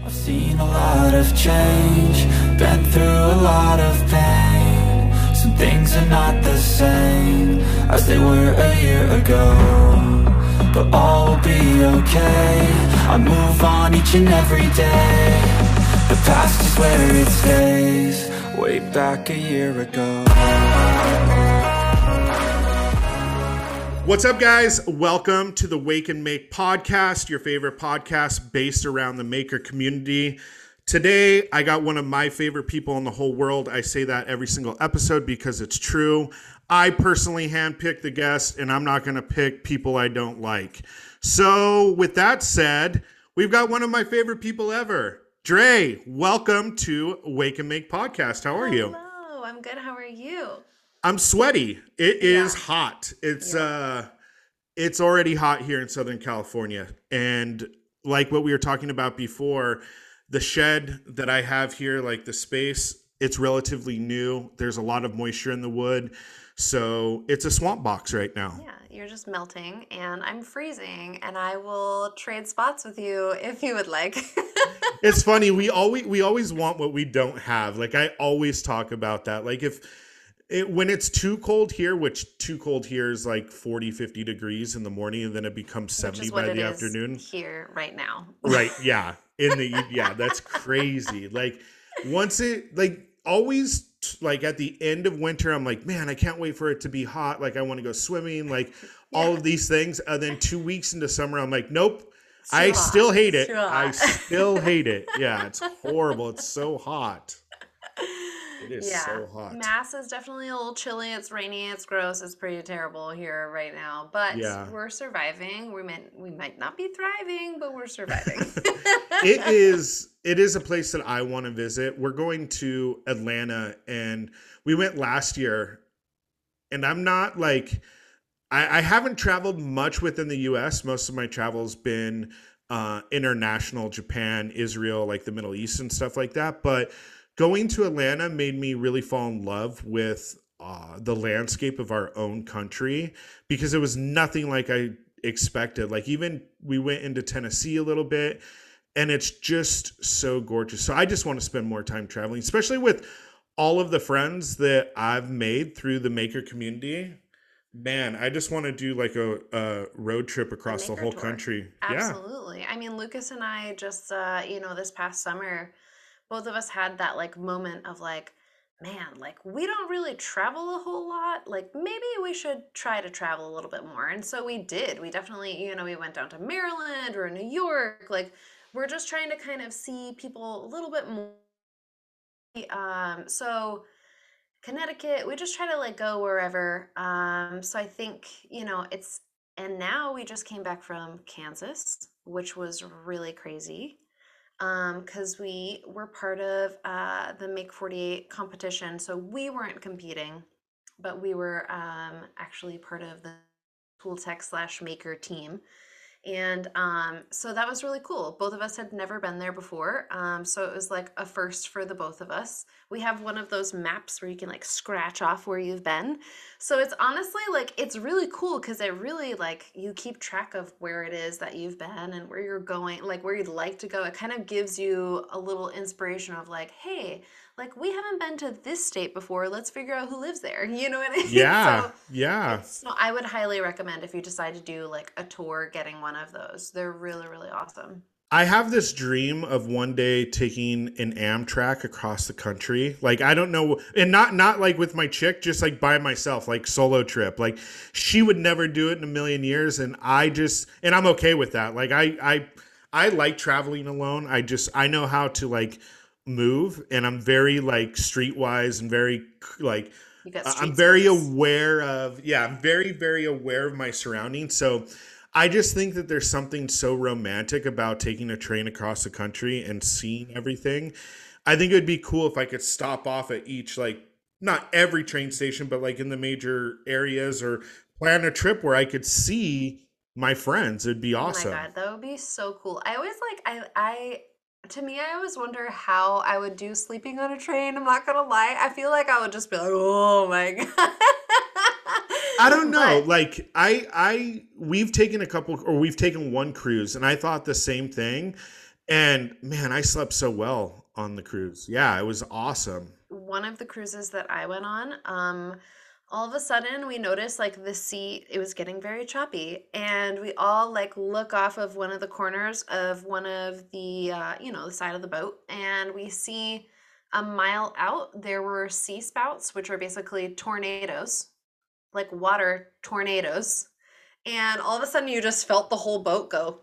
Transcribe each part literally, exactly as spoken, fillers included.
I've seen a lot of change, been through a lot of pain. Some things are not the same as they were a year ago, but all will be okay. I move on each and every day. The past is where it stays, way back a year ago. What's up, guys? Welcome to the Wake and Make podcast, your favorite podcast based around the maker community. Today, I got one of my favorite people in the whole world. I say that every single episode because it's true. I personally handpick the guests, and I'm not going to pick people I don't like. So, with that said, we've got one of my favorite people ever. Dre, welcome to Wake and Make podcast. How are you? Hello, I'm good. How are you? I'm sweaty. It is Yeah. hot. It's Yeah. uh it's already hot here in Southern California. And like what we were talking about before, the shed that I have here, like the space, it's relatively new. There's a lot of moisture in the wood. So it's a swamp box right now. Yeah, you're just melting and I'm freezing and I will trade spots with you if you would like. It's funny. We always we always want what we don't have. Like I always talk about that. Like if It, when it's too cold here, which too cold here is like forty, fifty degrees in the morning, and then it becomes seventy Which is what by it the is afternoon. here right now. Right. Yeah. In the, yeah, that's crazy. Like once it, like always, like at the end of winter, I'm like, man, I can't wait for it to be hot. Like I want to go swimming, like Yeah. all of these things. And then two weeks into summer, I'm like, nope, It's too I hot. still hate It's it. too I hot. still hate it. Yeah. It's horrible. It's so hot. It is Yeah, so hot. Mass is definitely a little chilly. It's rainy. It's gross. It's pretty terrible here right now. But Yeah. we're surviving. We might we might not be thriving, but we're surviving. it is it is a place that I want to visit. We're going to Atlanta, and we went last year, and I'm not like I, I haven't traveled much within the U S. Most of my travel's been uh international, Japan, Israel, like the Middle East and stuff like that. But going to Atlanta made me really fall in love with uh, the landscape of our own country because it was nothing like I expected. Like even we went into Tennessee a little bit, and it's just so gorgeous. So I just want to spend more time traveling, especially with all of the friends that I've made through the maker community. Man, I just want to do like a, a road trip across the maker whole tour. country. Yeah. Absolutely. I mean, Lucas and I just, uh, you know, this past summer, both of us had that like moment of like, man, like we don't really travel a whole lot. Like maybe we should try to travel a little bit more. And so we did. We definitely, you know, we went down to Maryland or New York. Like we're just trying to kind of see people a little bit more. Um, so Connecticut, we just try to like go wherever. Um, so I think, you know, it's, and now we just came back from Kansas, which was really crazy. Um, because we were part of uh, the Make forty-eight competition. So we weren't competing, but we were um, actually part of the Tool Tech slash Maker team. And um, so that was really cool. Both of us had never been there before. Um, so it was like a first for the both of us. We have one of those maps where you can like scratch off where you've been. So it's honestly like, it's really cool because it really like, you keep track of where it is that you've been and where you're going, like where you'd like to go. It kind of gives you a little inspiration of like, hey, like we haven't been to this state before. Let's figure out who lives there. You know what I mean? Yeah. So, yeah. so I would highly recommend if you decide to do like a tour, getting one of those. They're really, really awesome. I have this dream of one day taking an Amtrak across the country. Like, I don't know. And not, not like with my chick, just like by myself, like solo trip. Like she would never do it in a million years. And I just, and I'm okay with that. Like I, I, I like traveling alone. I just, I know how to like move, and I'm very like streetwise and very like, You got Uh, street I'm very smarts. aware of, yeah, I'm very, very aware of my surroundings. So I just think that there's something so romantic about taking a train across the country and seeing everything. I think it would be cool if I could stop off at each, like, not every train station, but like in the major areas, or plan a trip where I could see my friends. It'd be awesome. Oh my God, that would be so cool. I always like, I, I, to me, I always wonder how I would do sleeping on a train. I'm not gonna lie. I feel like I would just be like, oh my God. I don't know. But Like I, I, we've taken a couple, or we've taken one cruise, and I thought the same thing. And man, I slept so well on the cruise. Yeah, it was awesome. One of the cruises that I went on, um, all of a sudden we noticed like the sea, it was getting very choppy, and we all like look off of one of the corners of one of the, uh, you know, the side of the boat, and we see a mile out there were sea spouts, which are basically tornadoes, like water tornadoes. And all of a sudden you just felt the whole boat go.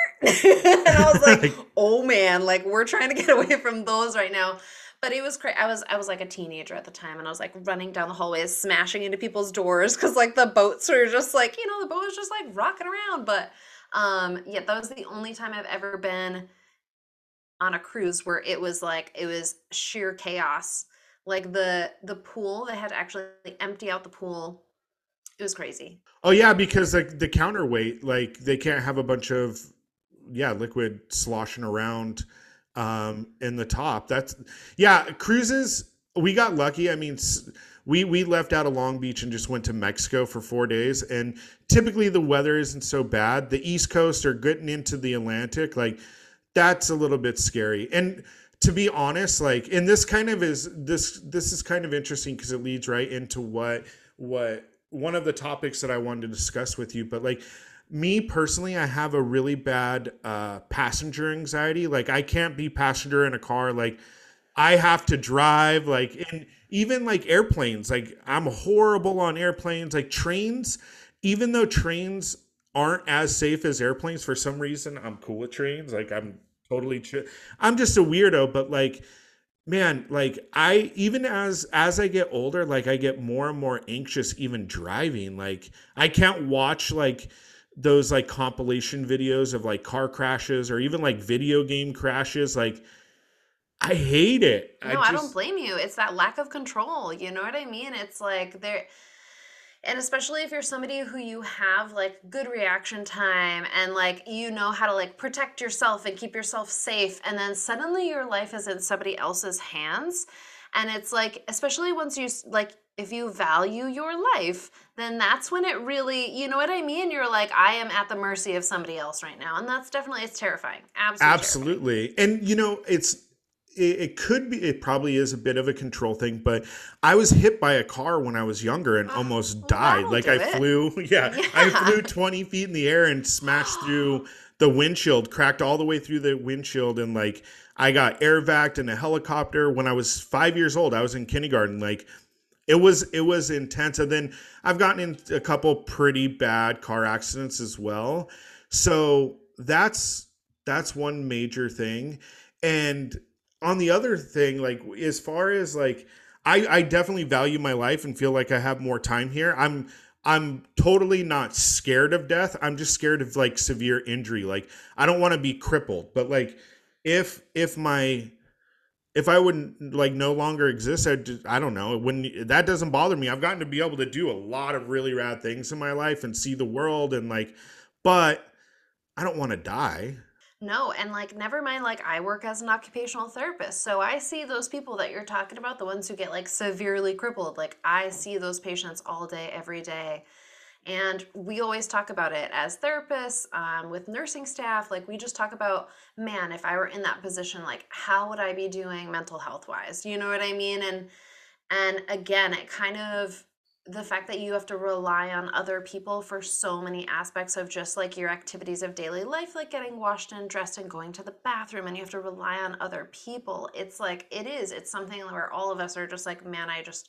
And I was like, Like, oh man, like we're trying to get away from those right now. But it was crazy. I was I was like a teenager at the time, and I was like running down the hallways, smashing into people's doors because like the boats were just like, you know, the boat was just like rocking around. But um yeah, that was the only time I've ever been on a cruise where it was like it was sheer chaos. Like the the pool, they had to actually empty out the pool. It was crazy. oh yeah, because like the counterweight, like they can't have a bunch of yeah liquid sloshing around um in the top. That's yeah, cruises. We got lucky. I mean, s- we we left out of Long Beach and just went to Mexico for four days. And typically the weather isn't so bad. The East Coast are getting into the Atlantic, like that's a little bit scary. And to be honest, like, and this kind of is this this is kind of interesting because it leads right into what what one of the topics that I wanted to discuss with you. But like me personally, I have a really bad uh passenger anxiety. Like I can't be passenger in a car. Like I have to drive, like, and even like airplanes, like I'm horrible on airplanes, like trains, even though trains aren't as safe as airplanes for some reason, I'm cool with trains. Like I'm totally, ch- I'm just a weirdo, but like, man, like I, even as, as I get older, like I get more and more anxious even driving. Like I can't watch like those like compilation videos of like car crashes or even like video game crashes. Like I hate it. I No, I don't just blame you. It's that lack of control. You know what I mean? It's like there, and especially if you're somebody who you have like good reaction time and like you know how to like protect yourself and keep yourself safe, and then suddenly your life is in somebody else's hands. And it's like, especially once you s- like, if you value your life, then that's when it really, you know what I mean? You're like, I am at the mercy of somebody else right now. And that's definitely, it's terrifying. Absolutely terrifying. absolutely. And you know, it's it, it could be it probably is a bit of a control thing, but I was hit by a car when I was younger and almost Well, died. that'll Like do I it. flew, yeah, I Yeah. flew twenty feet in the air and smashed through the windshield, cracked all the way through the windshield, and like I got air vac in a helicopter when I was five years old. I was in kindergarten. Like it was it was intense. And then I've gotten in a couple pretty bad car accidents as well. So that's that's one major thing. And on the other thing, like as far as like I, I definitely value my life and feel like I have more time here. I'm I'm totally not scared of death. I'm just scared of like severe injury. Like I don't want to be crippled, but like if if my if I wouldn't like no longer exist, I just, I don't know. When that doesn't bother me. I've gotten to be able to do a lot of really rad things in my life and see the world and like, but I don't want to die. No, and like never mind, like I work as an occupational therapist. So I see those people that you're talking about, the ones who get like severely crippled. Like I see those patients all day, every day. And we always talk about it as therapists, um, with nursing staff. Like we just talk about, man, if I were in that position, like how would I be doing mental health wise? You know what I mean? And and again, it kind of, the fact that you have to rely on other people for so many aspects of just like your activities of daily life, like getting washed and dressed and going to the bathroom, and you have to rely on other people. It's like, it is, it's something where all of us are just like, man, I just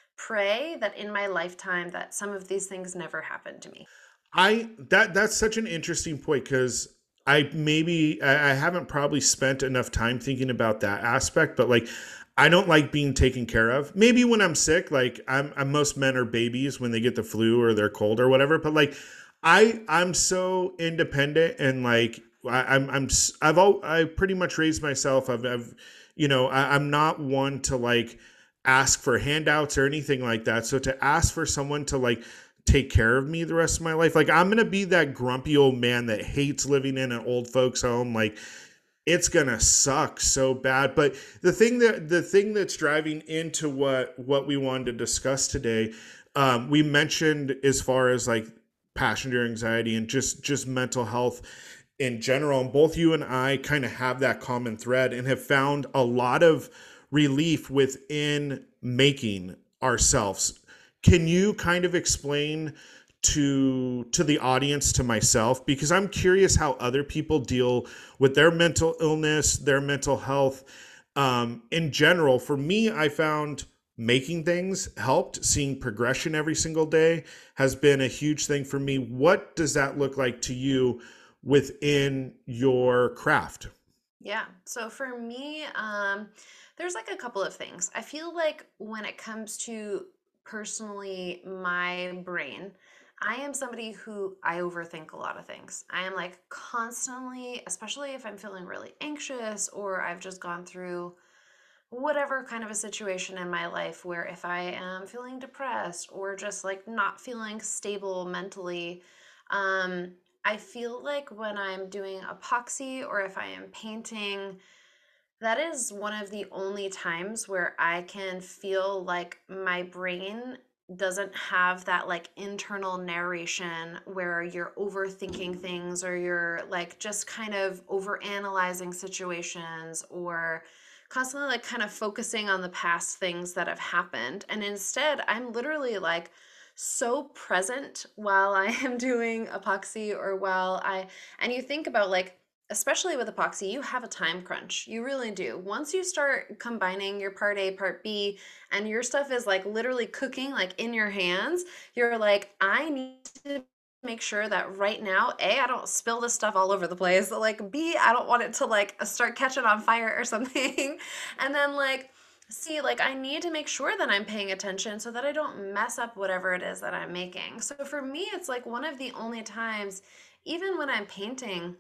pray that in my lifetime that some of these things never happen to me. I that that's such an interesting point because I maybe I, I haven't probably spent enough time thinking about that aspect, but like I don't like being taken care of. Maybe when I'm sick, like I'm, I'm most men are babies when they get the flu or they're cold or whatever. But like I I'm so independent and like I, I'm I'm s- I've all I pretty much raised myself. I've, I've you know I, I'm not one to like ask for handouts or anything like that. So to ask for someone to like take care of me the rest of my life, like I'm gonna be that grumpy old man that hates living in an old folks home. Like it's gonna suck so bad. But the thing that the thing that's driving into what what we wanted to discuss today, um, we mentioned as far as like passenger anxiety and just just mental health. in general. And both you and I kind of have that common thread and have found a lot of relief within making ourselves. Can you kind of explain to to the audience, to myself, because I'm curious how other people deal with their mental illness, their mental health um, in general? For me, I found making things helped. Seeing progression every single day has been a huge thing for me. What does that look like to you within your craft? Yeah. So for me, um, there's like a couple of things. I feel like when it comes to personally my brain, I am somebody who I overthink a lot of things. I am like constantly, especially if I'm feeling really anxious or I've just gone through whatever kind of a situation in my life where if I am feeling depressed or just like not feeling stable mentally, um, I feel like when I'm doing epoxy or if I am painting, that is one of the only times where I can feel like my brain doesn't have that like internal narration where you're overthinking things or you're like just kind of over analyzing situations or constantly like kind of focusing on the past things that have happened. And instead, I'm literally like so present while I am doing epoxy or while I, and you think about like, especially with epoxy, you have a time crunch. You really do. Once you start combining your part A, part B, and your stuff is like literally cooking like in your hands, you're like, I need to make sure that right now, A, I don't spill this stuff all over the place. Like B, I don't want it to like start catching on fire or something. And then like, C, like I need to make sure that I'm paying attention so that I don't mess up whatever it is that I'm making. So for me, it's like one of the only times, even when I'm painting,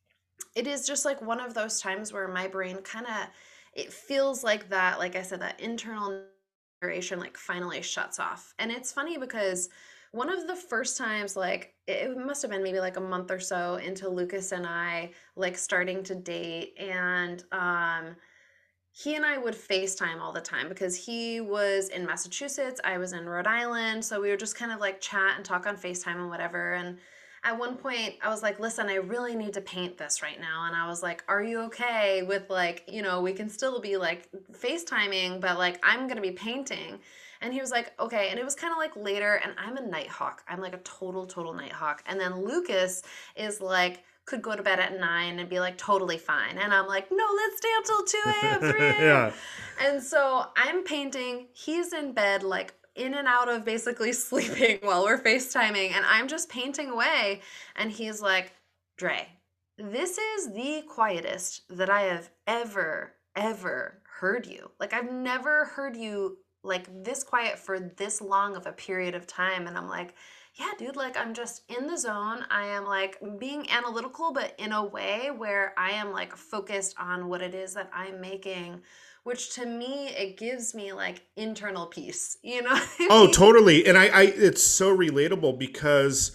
it is just like one of those times where my brain kind of, it feels like that, like I said, that internal narration like finally shuts off. And it's funny because one of the first times, like it must have been maybe like a month or so into Lucas and I like starting to date, and um he and I would FaceTime all the time because he was in Massachusetts, I was in Rhode Island, so we would just kind of like chat and talk on FaceTime and whatever. And at one point I was like, listen, I really need to paint this right now. And I was like, are you okay with like, you know, we can still be like FaceTiming, but like I'm gonna be painting. And he was like, okay. And it was kind of like later, and I'm a nighthawk. I'm like a total, total nighthawk. And then Lucas is like, could go to bed at nine and be like totally fine. And I'm like, no, let's stay until two a.m., three a.m. Yeah. And so I'm painting. He's in bed, like in and out of basically sleeping while we're FaceTiming. And I'm just painting away. And he's like, Dre, this is the quietest that I have ever, ever heard you. Like I've never heard you like this quiet for this long of a period of time. And I'm like, yeah, dude, like I'm just in the zone. I am like being analytical, but in a way where I am like focused on what it is that I'm making, which to me, it gives me like internal peace, you know? what I Oh, mean? totally. And I, I it's so relatable because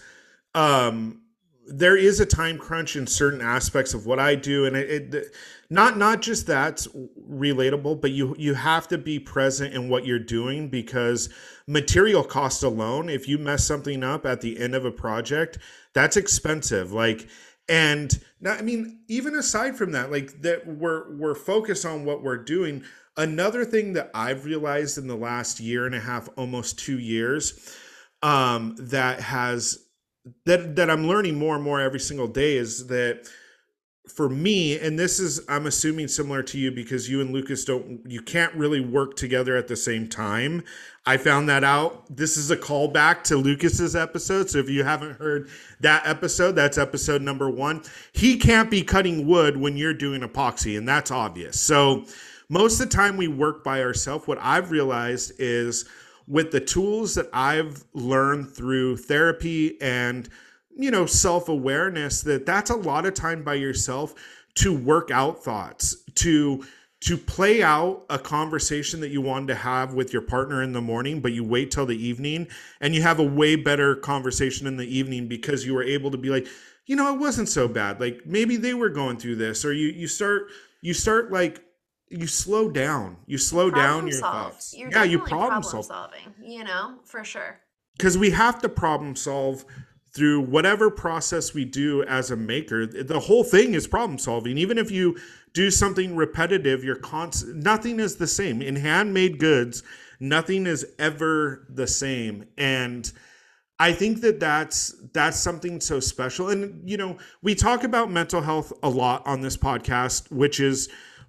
um there is a time crunch in certain aspects of what I do, and it, it not not just that's relatable, but you you have to be present in what you're doing because material cost alone, if you mess something up at the end of a project, that's expensive. Like, and now, I mean, even aside from that, like that we're we're focused on what we're doing. Another thing that I've realized in the last year and a half, almost two years, um, that has that that I'm learning more and more every single day is that for me, and this is, I'm assuming similar to you because you and Lucas don't, you can't really work together at the same time. I found that out. This is a callback to Lucas's episode. So if you haven't heard that episode, that's episode number one. He can't be cutting wood when you're doing epoxy, and that's obvious. So most of the time we work by ourselves. What I've realized is with the tools that I've learned through therapy and, you know, self-awareness, that that's a lot of time by yourself to work out thoughts, to to play out a conversation that you wanted to have with your partner in the morning, but you wait till the evening and you have a way better conversation in the evening because you were able to be like, you know, it wasn't so bad. Like maybe they were going through this, or you you start you start like you slow down. You slow down Problem your solve. thoughts. You're Yeah, you definitely problem problem solve. solving, you know, for sure. Because we have to problem solve through whatever process we do as a maker, the whole thing is problem solving. Even if you do something repetitive, you're constant, nothing is the same. In handmade goods, nothing is ever the same. And I think that that's that's something so special. And, you know, we talk about mental health a lot on this podcast, which is,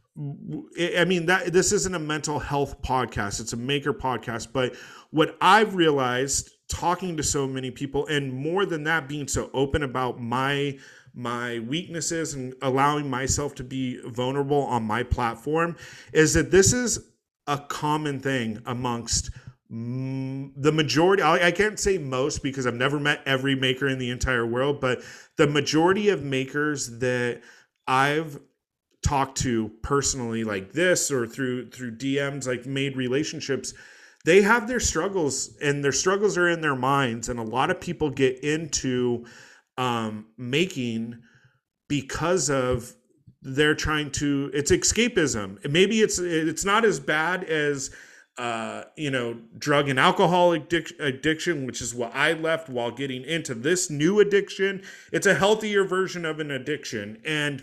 I mean, that this isn't a mental health podcast. It's a maker podcast. But what I've realized talking to so many people, and more than that, being so open about my my weaknesses and allowing myself to be vulnerable on my platform, is that this is a common thing amongst the majority. I can't say most because I've never met every maker in the entire world, but the majority of makers that I've talked to personally, like this, or through through D Ms, like made relationships, they have their struggles, and their struggles are in their minds. And a lot of people get into um, making because of they're trying to, it's escapism. Maybe it's it's not as bad as uh, you know, drug and alcohol addic- addiction, which is what I left while getting into this new addiction. It's a healthier version of an addiction. And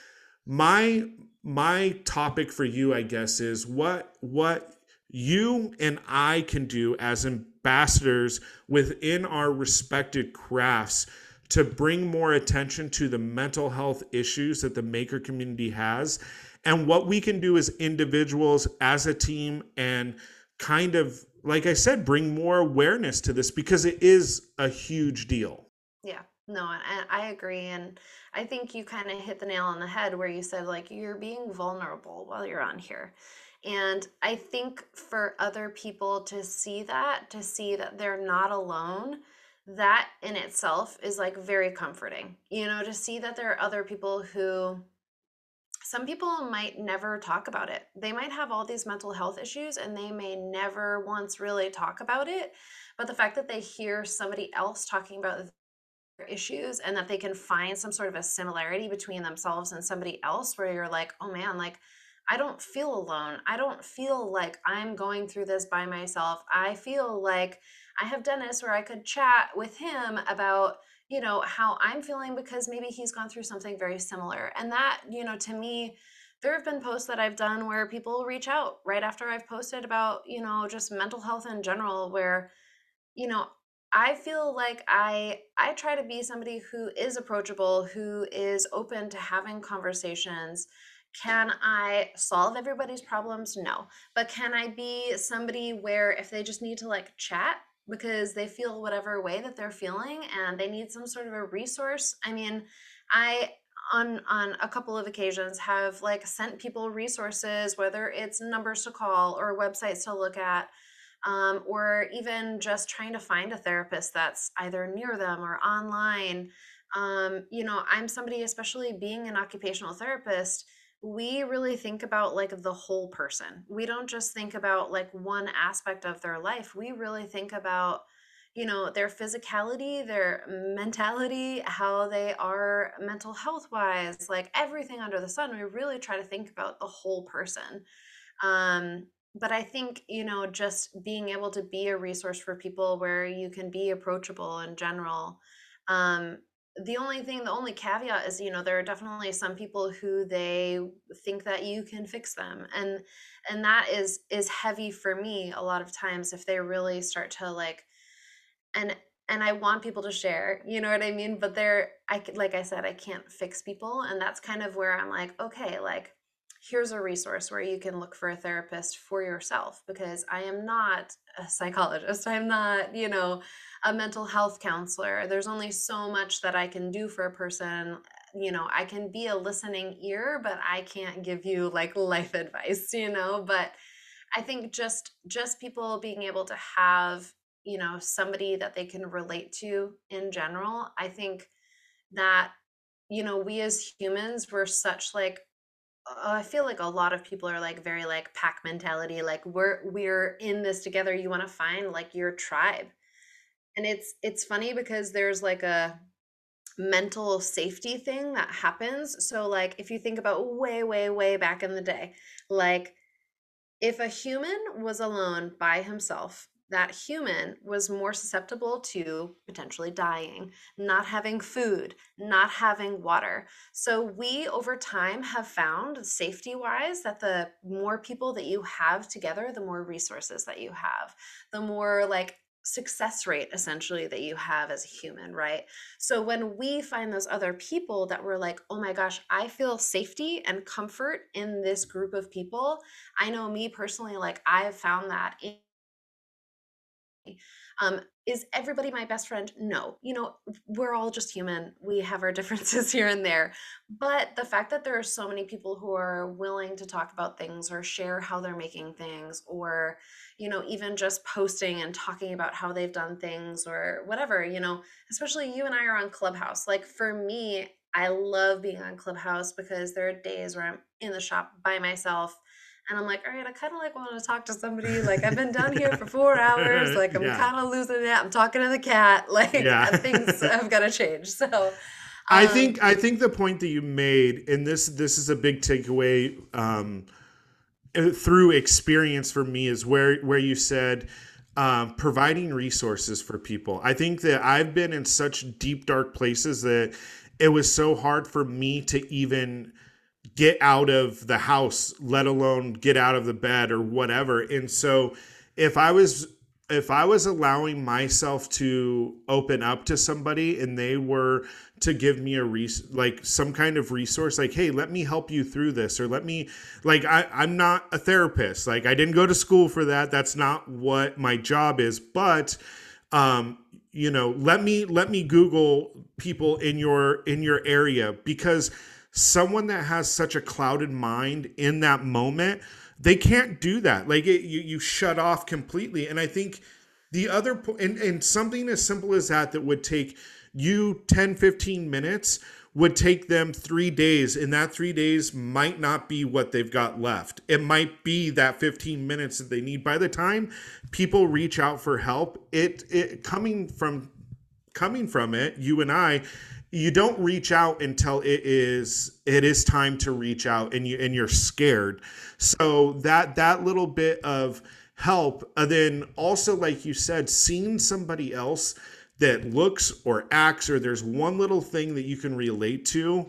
my my topic for you, I guess, is what what you and I can do as ambassadors within our respected crafts to bring more attention to the mental health issues that the maker community has, and what we can do as individuals, as a team, and kind of, like I said, bring more awareness to this, because it is a huge deal. Yeah, no, and I agree. And I think you kind of hit the nail on the head where you said, like, you're being vulnerable while you're on here. And I think for other people to see that, to see that they're not alone, that in itself is like very comforting, you know, to see that there are other people who, some people might never talk about it. They might have all these mental health issues and they may never once really talk about it. But the fact that they hear somebody else talking about their issues, and that they can find some sort of a similarity between themselves and somebody else, where you're like, oh man, like, I don't feel alone. I don't feel like I'm going through this by myself. I feel like I have Dennis where I could chat with him about, you know, how I'm feeling, because maybe he's gone through something very similar. And that, you know, to me, there have been posts that I've done where people reach out right after I've posted about, you know, just mental health in general, where, you know, I feel like I I try to be somebody who is approachable, who is open to having conversations. Can I solve everybody's problems? No. But can I be somebody where if they just need to like chat because they feel whatever way that they're feeling and they need some sort of a resource? I mean, I on on a couple of occasions have like sent people resources, whether it's numbers to call or websites to look at, um, or even just trying to find a therapist that's either near them or online. Um, you know, I'm somebody, especially being an occupational therapist, we really think about like the whole person. We don't just think about like one aspect of their life. We really think about, you know, their physicality, their mentality, how they are mental health wise, like everything under the sun. We really try to think about the whole person. Um, but I think, you know, just being able to be a resource for people where you can be approachable in general. Um, the only thing, the only caveat is, you know, there are definitely some people who they think that you can fix them. And, and that is, is heavy for me a lot of times if they really start to like, and, and I want people to share, you know what I mean? But they're, I, like I said, I can't fix people. And that's kind of where I'm like, okay, like, here's a resource where you can look for a therapist for yourself, because I am not a psychologist. I'm not, you know, a mental health counselor. There's only so much that I can do for a person. You know, I can be a listening ear, but I can't give you like life advice, you know, but I think just, just people being able to have, you know, somebody that they can relate to in general. I think that, you know, we as humans, we're such like, uh, I feel like a lot of people are like very like pack mentality, like we're we're in this together. You want to find like your tribe. And it's it's funny because there's like a mental safety thing that happens. So like if you think about way, way, way back in the day, like if a human was alone by himself that human was more susceptible to potentially dying, not having food, not having water. So we over time have found, safety wise, that the more people that you have together, the more resources that you have, the more like success rate essentially that you have as a human, right? So when we find those other people that we're like, oh my gosh, I feel safety and comfort in this group of people. I know me personally, like I've found that in um, is everybody my best friend? No. You know, we're all just human. We have our differences here and there. But the fact that there are so many people who are willing to talk about things or share how they're making things, or, you know, even just posting and talking about how they've done things or whatever, you know, especially you and I are on Clubhouse. Like for me, I love being on Clubhouse because there are days where I'm in the shop by myself and I'm like, all right, I kind of like want to talk to somebody. Like I've been down here for four hours. Like I'm Yeah. kind of losing it. I'm talking to the cat. Like Yeah. things have got to change. So I um, think I think the point that you made, and this this is a big takeaway um, uh, through experience for me, is where where you said um, providing resources for people. I think that I've been in such deep dark places that it was so hard for me to even get out of the house, let alone get out of the bed or whatever. And so if I was if I was allowing myself to open up to somebody and they were to give me a res- like some kind of resource, like, hey, let me help you through this, or let me, like, I, I'm not a therapist. Like I didn't go to school for that. That's not what my job is. But, um, you know, let me, let me Google people in your, in your area, because someone that has such a clouded mind in that moment, they can't do that. Like it, you, you shut off completely. And I think the other po- and, and something as simple as that, that would take you ten, fifteen minutes would take them three days. And that three days might not be what they've got left. It might be that fifteen minutes that they need. By the time people reach out for help, it, it coming from, coming from it, you and I, you don't reach out until it is it is time to reach out, and you and you're scared. So that that little bit of help, and then also, like you said, seeing somebody else that looks or acts, or there's one little thing that you can relate to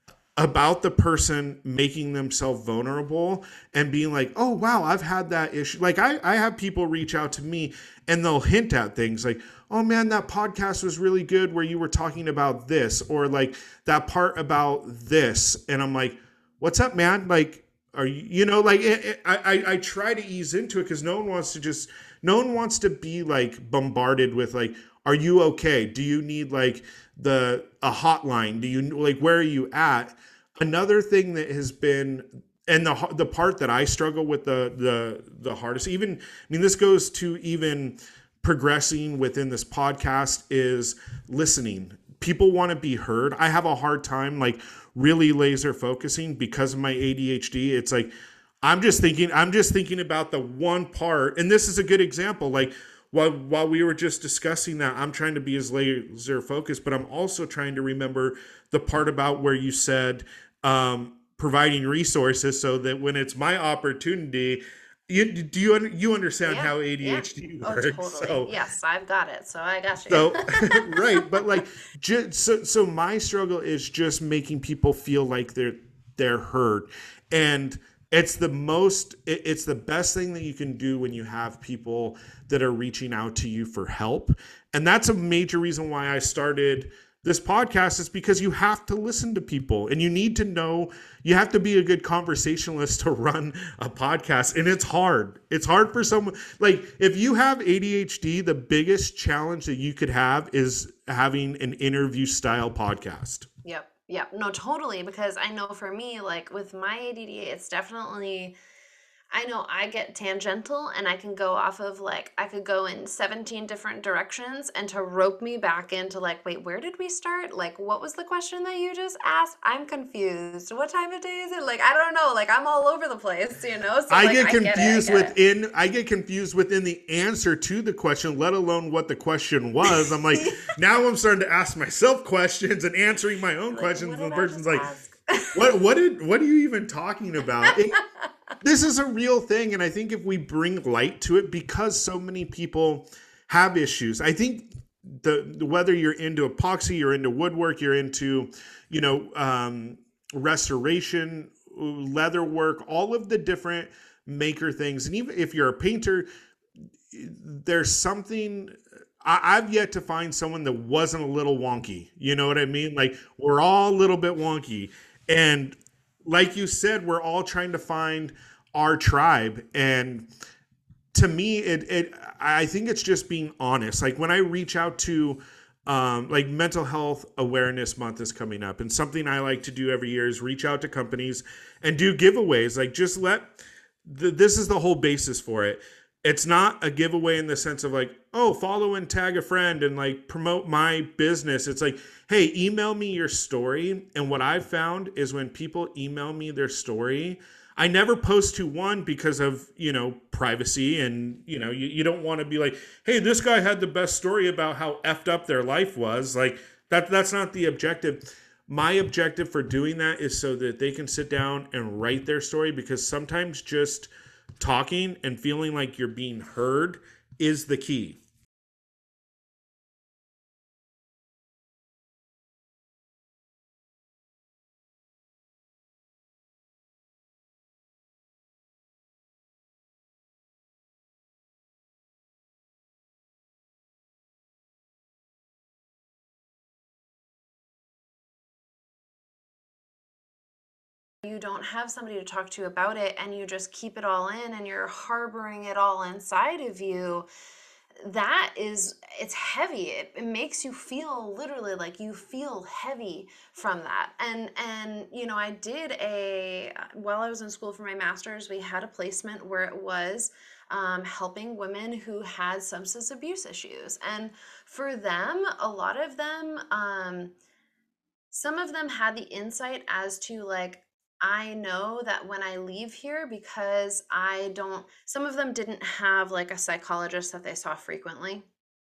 about the person making themselves vulnerable and being like, oh wow, I've had that issue. Like I, I have people reach out to me and they'll hint at things like, oh man, that podcast was really good where you were talking about this, or like that part about this. And I'm like, what's up, man? Like, are you, you know, like it, it, I, I, I try to ease into it, because no one wants to just, no one wants to be like bombarded with like, are you okay? Do you need like the, a hotline? Do you like, where are you at? Another thing that has been, and the the part that I struggle with the the the hardest, even, I mean, this goes to even progressing within this podcast, is listening. People want to be heard. I have a hard time like really laser focusing because of my A D H D. It's like, I'm just thinking, I'm just thinking about the one part. And this is a good example. Like while, while we were just discussing that, I'm trying to be as laser focused, but I'm also trying to remember the part about where you said, um, providing resources, so that when it's my opportunity, you do you you understand yeah, how A D H D yeah. works? Oh, totally. So, Yes, I've got it. So I got you. so right, but like, just, so so my struggle is just making people feel like they're they're heard, and it's the most it, it's the best thing that you can do when you have people that are reaching out to you for help. And that's a major reason why I started this podcast, is because you have to listen to people, and you need to know, you have to be a good conversationalist to run a podcast. And it's hard. It's hard for someone, like if you have A D H D, the biggest challenge that you could have is having an interview style podcast. Yep. Yep. No, totally. Because I know for me, like with my A D D, it's definitely, I know I get tangential, and I can go off of like, I could go in seventeen different directions, and to rope me back into like, wait, where did we start? Like, what was the question that you just asked? I'm confused. What time of day is it? Like, I don't know. Like, I'm all over the place, you know? So I like, get I get it, I confused get it. within, I get confused within the answer to the question, let alone what the question was. I'm like, now I'm starting to ask myself questions and answering my own Like, questions. what And the did I person's just like, ask? what, what did, what are you even talking about? It, this is a real thing. And I think if we bring light to it, because so many people have issues, I think the whether you're into epoxy, you're into woodwork, you're into, you know, um, restoration, leather work, all of the different maker things. And even if you're a painter, there's something, I, I've yet to find someone that wasn't a little wonky. You know what I mean? Like, we're all a little bit wonky. And like you said, we're all trying to find our tribe. And to me, it, it, I think it's just being honest. Like, when I reach out to, um, like, Mental Health Awareness Month is coming up, and something I like to do every year is reach out to companies and do giveaways. Like, just let, the, this is the whole basis for it. It's not a giveaway in the sense of like, oh, follow and tag a friend and like promote my business. It's like, hey, email me your story. And what I've found is when people email me their story, I never post to one because of, you know, privacy. And, you know, you, you don't want to be like, hey, this guy had the best story about how effed up their life was. Like, that that's not the objective. My objective for doing that is so that they can sit down and write their story, because sometimes just talking and feeling like you're being heard is the key. You don't have somebody to talk to about it, and you just keep it all in, and you're harboring it all inside of you. That is, it's heavy. It, it makes you feel literally like you feel heavy from that. And, and, you know, I did a, while I was in school for my master's, we had a placement where it was um, helping women who had substance abuse issues. And for them, a lot of them, um, some of them had the insight as to like, I know that when I leave here, because I don't, some of them didn't have like a psychologist that they saw frequently.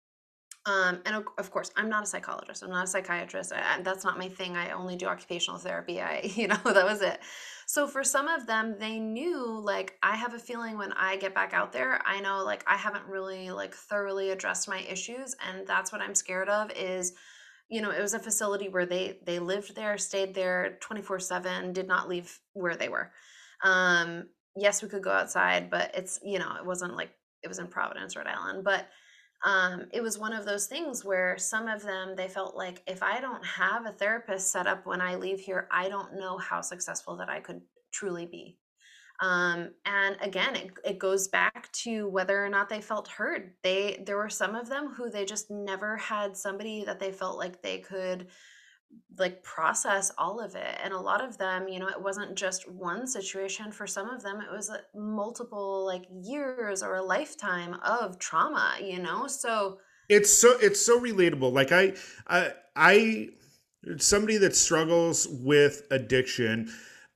Um, and of, of course, I'm not a psychologist. I'm not a psychiatrist. I, I- that's not my thing. I only do occupational therapy. I, you know, that was it. So for some of them, they knew like, I have a feeling when I get back out there, I know like I haven't really like thoroughly addressed my issues. And that's what I'm scared of is, you know, it was a facility where they they lived there, stayed there twenty-four seven, did not leave where they were. Um, yes, we could go outside, but it's, you know, it wasn't like it was in Providence, Rhode Island, but um, it was one of those things where some of them, they felt like if I don't have a therapist set up when I leave here, I don't know how successful that I could truly be. Um, and again, it, it goes back to whether or not they felt heard. They, there were some of them who they just never had somebody that they felt like they could like process all of it. And a lot of them, you know, it wasn't just one situation. For some of them, it was like multiple like years or a lifetime of trauma, you know? So It's so it's so relatable. Like I I I somebody that struggles with addiction,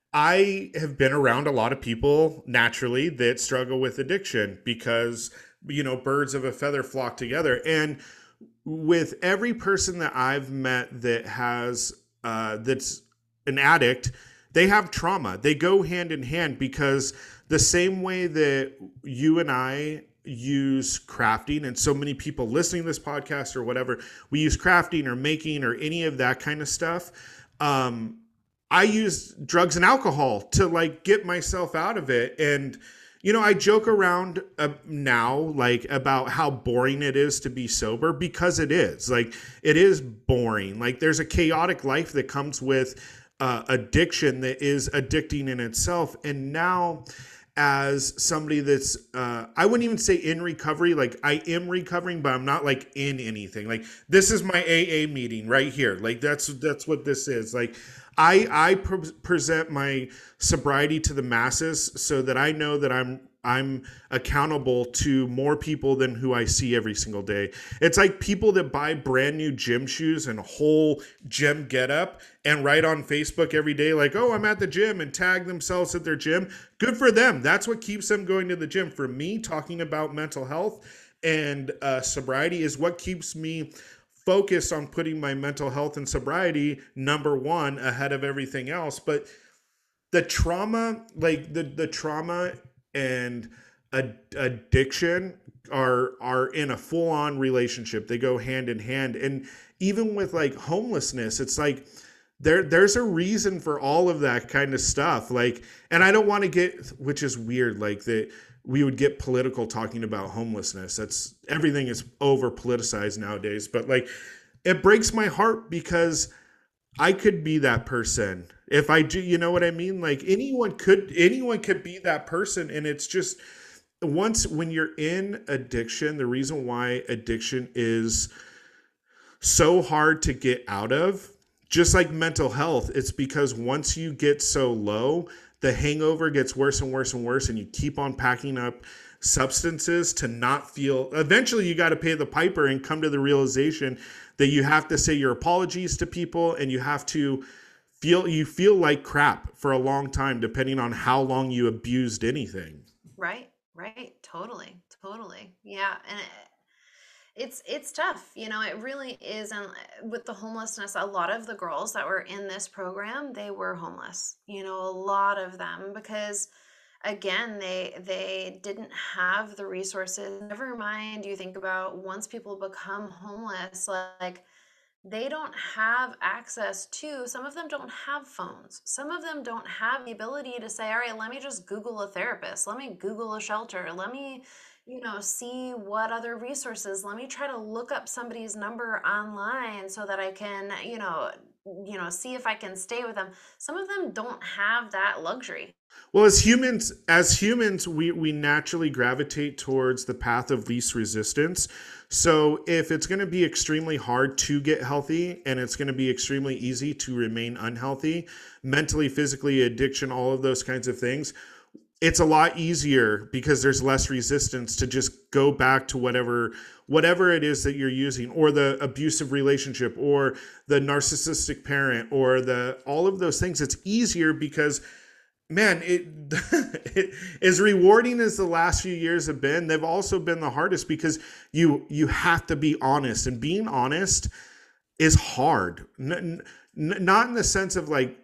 I have been around a lot of people naturally that struggle with addiction because, you know, birds of a feather flock together. And with every person that I've met that has, uh, that's an addict, they have trauma. They go hand in hand, because the same way that you and I use crafting, and so many people listening to this podcast or whatever, we use crafting or making or any of that kind of stuff. Um, I use drugs and alcohol to like get myself out of it. And, you know, I joke around uh, now, like about how boring it is to be sober, because it is. Like, it is boring. Like, there's a chaotic life that comes with uh, addiction that is addicting in itself. And now, as somebody that's, uh, I wouldn't even say in recovery, like I am recovering, but I'm not like in anything. Like, this is my A A meeting right here. Like, that's, that's what this is. Like, I, I pre- present my sobriety to the masses so that I know that I'm, I'm accountable to more people than who I see every single day. It's like people that buy brand new gym shoes and whole gym getup and write on Facebook every day, like, oh, I'm at the gym, and tag themselves at their gym. Good for them. That's what keeps them going to the gym. For me, talking about mental health and uh, sobriety is what keeps me focused on putting my mental health and sobriety number one ahead of everything else. But the trauma, like the the trauma and ad- addiction are are in a full on relationship. They go hand in hand, and even with like homelessness, it's like there there's a reason for all of that kind of stuff. Like, and I don't want to get, which is weird, like that we would get political talking about homelessness. That's everything is over politicized nowadays. But like, it breaks my heart because I could be that person if I do. You know what I mean? Like anyone could, anyone could be that person, and it's just once when you're in addiction, the reason why addiction is so hard to get out of, just like mental health, it's because once you get so low, the hangover gets worse and worse and worse, and you keep on packing up substances to not feel. Eventually, you got to pay the piper and come to the realization that you have to say your apologies to people, and you have to feel you feel like crap for a long time, depending on how long you abused anything. Right, right, totally, totally, yeah, and it, it's it's tough, you know, it really is. And with the homelessness, a lot of the girls that were in this program, they were homeless, you know, a lot of them, because again, they they didn't have the resources. Never mind, you think about once people become homeless, like they don't have access to, some of them don't have phones. Some of them don't have the ability to say, all right, let me just Google a therapist. Let me Google a shelter. Let me, you know, see what other resources. Let me try to look up somebody's number online so that I can, you know, you know, see if I can stay with them. Some of them don't have that luxury. Well, as humans, as humans, we, we naturally gravitate towards the path of least resistance. So if it's going to be extremely hard to get healthy and it's going to be extremely easy to remain unhealthy, mentally, physically, addiction, all of those kinds of things, it's a lot easier because there's less resistance to just go back to whatever whatever it is that you're using, or the abusive relationship, or the narcissistic parent, or the all of those things. It's easier because, man, it, it as rewarding as the last few years have been, they've also been the hardest because you you have to be honest, and being honest is hard. N- n- not in the sense of like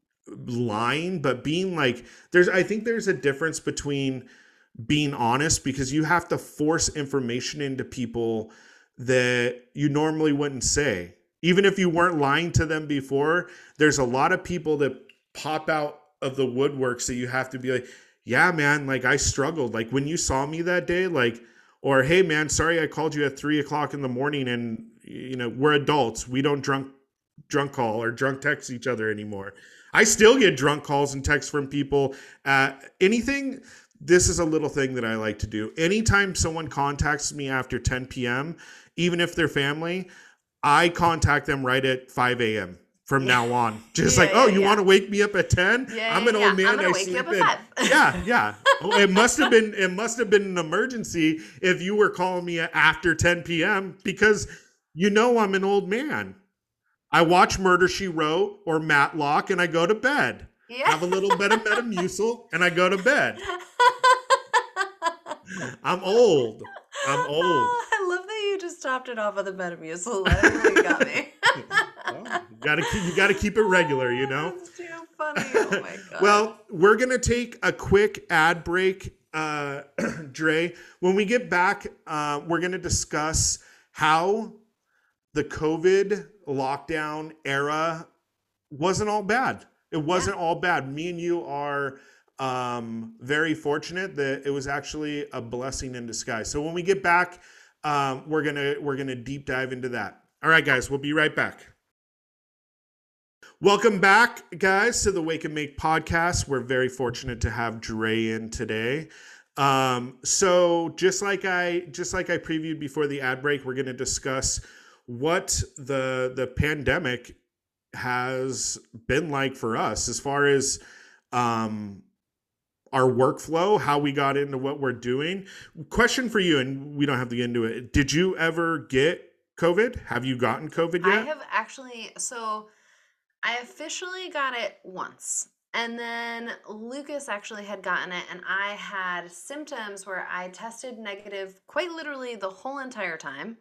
lying, but being like, there's I think there's a difference between being honest, because you have to force information into people that you normally wouldn't say. Even if you weren't lying to them before, there's a lot of people that pop out of the woodworks that you have to be like, yeah, man, like I struggled. Like when you saw me that day, like, or, hey man, sorry, I called you at three o'clock in the morning, and you know, we're adults. We don't drunk, drunk call or drunk text each other anymore. I still get drunk calls and texts from people. Uh, anything. This is a little thing that I like to do. Anytime someone contacts me after ten p.m., even if they're family, I contact them right at five a.m. from now on. Just Yeah, like, oh, yeah, you yeah. want to wake me up at ten? Yeah, I'm yeah, an yeah. old man. I'm gonna I wake you sleep up at in. five. Yeah, yeah. Oh, it must have been. It must have been an emergency if you were calling me after ten p.m. because you know I'm an old man. I watch Murder, She Wrote or Matlock, and I go to bed. Yeah. Have a little bit of Metamucil, and I go to bed. I'm old. I'm old. Oh, I love that you just topped it off with a Metamucil. That really got me. Well, you gotta keep you gotta keep it regular, you know. That's too funny. Oh my god. Well, we're gonna take a quick ad break, uh, Dre. When we get back, uh, we're gonna discuss how the COVID lockdown era wasn't all bad. It wasn't all bad. Me and you are um, very fortunate that it was actually a blessing in disguise. So when we get back, um, we're gonna we're gonna deep dive into that. All right, guys, we'll be right back. Welcome back, guys, to the Wake and Make podcast. We're very fortunate to have Dre in today. Um, so just like I just like I previewed before the ad break, we're gonna discuss what the the pandemic has been like for us as far as um, our workflow, how we got into what we're doing. Question for you, and we don't have to get into it. Did you ever get COVID? Have you gotten COVID yet? I have actually, so I officially got it once. And then Lucas actually had gotten it, and I had symptoms where I tested negative quite literally the whole entire time.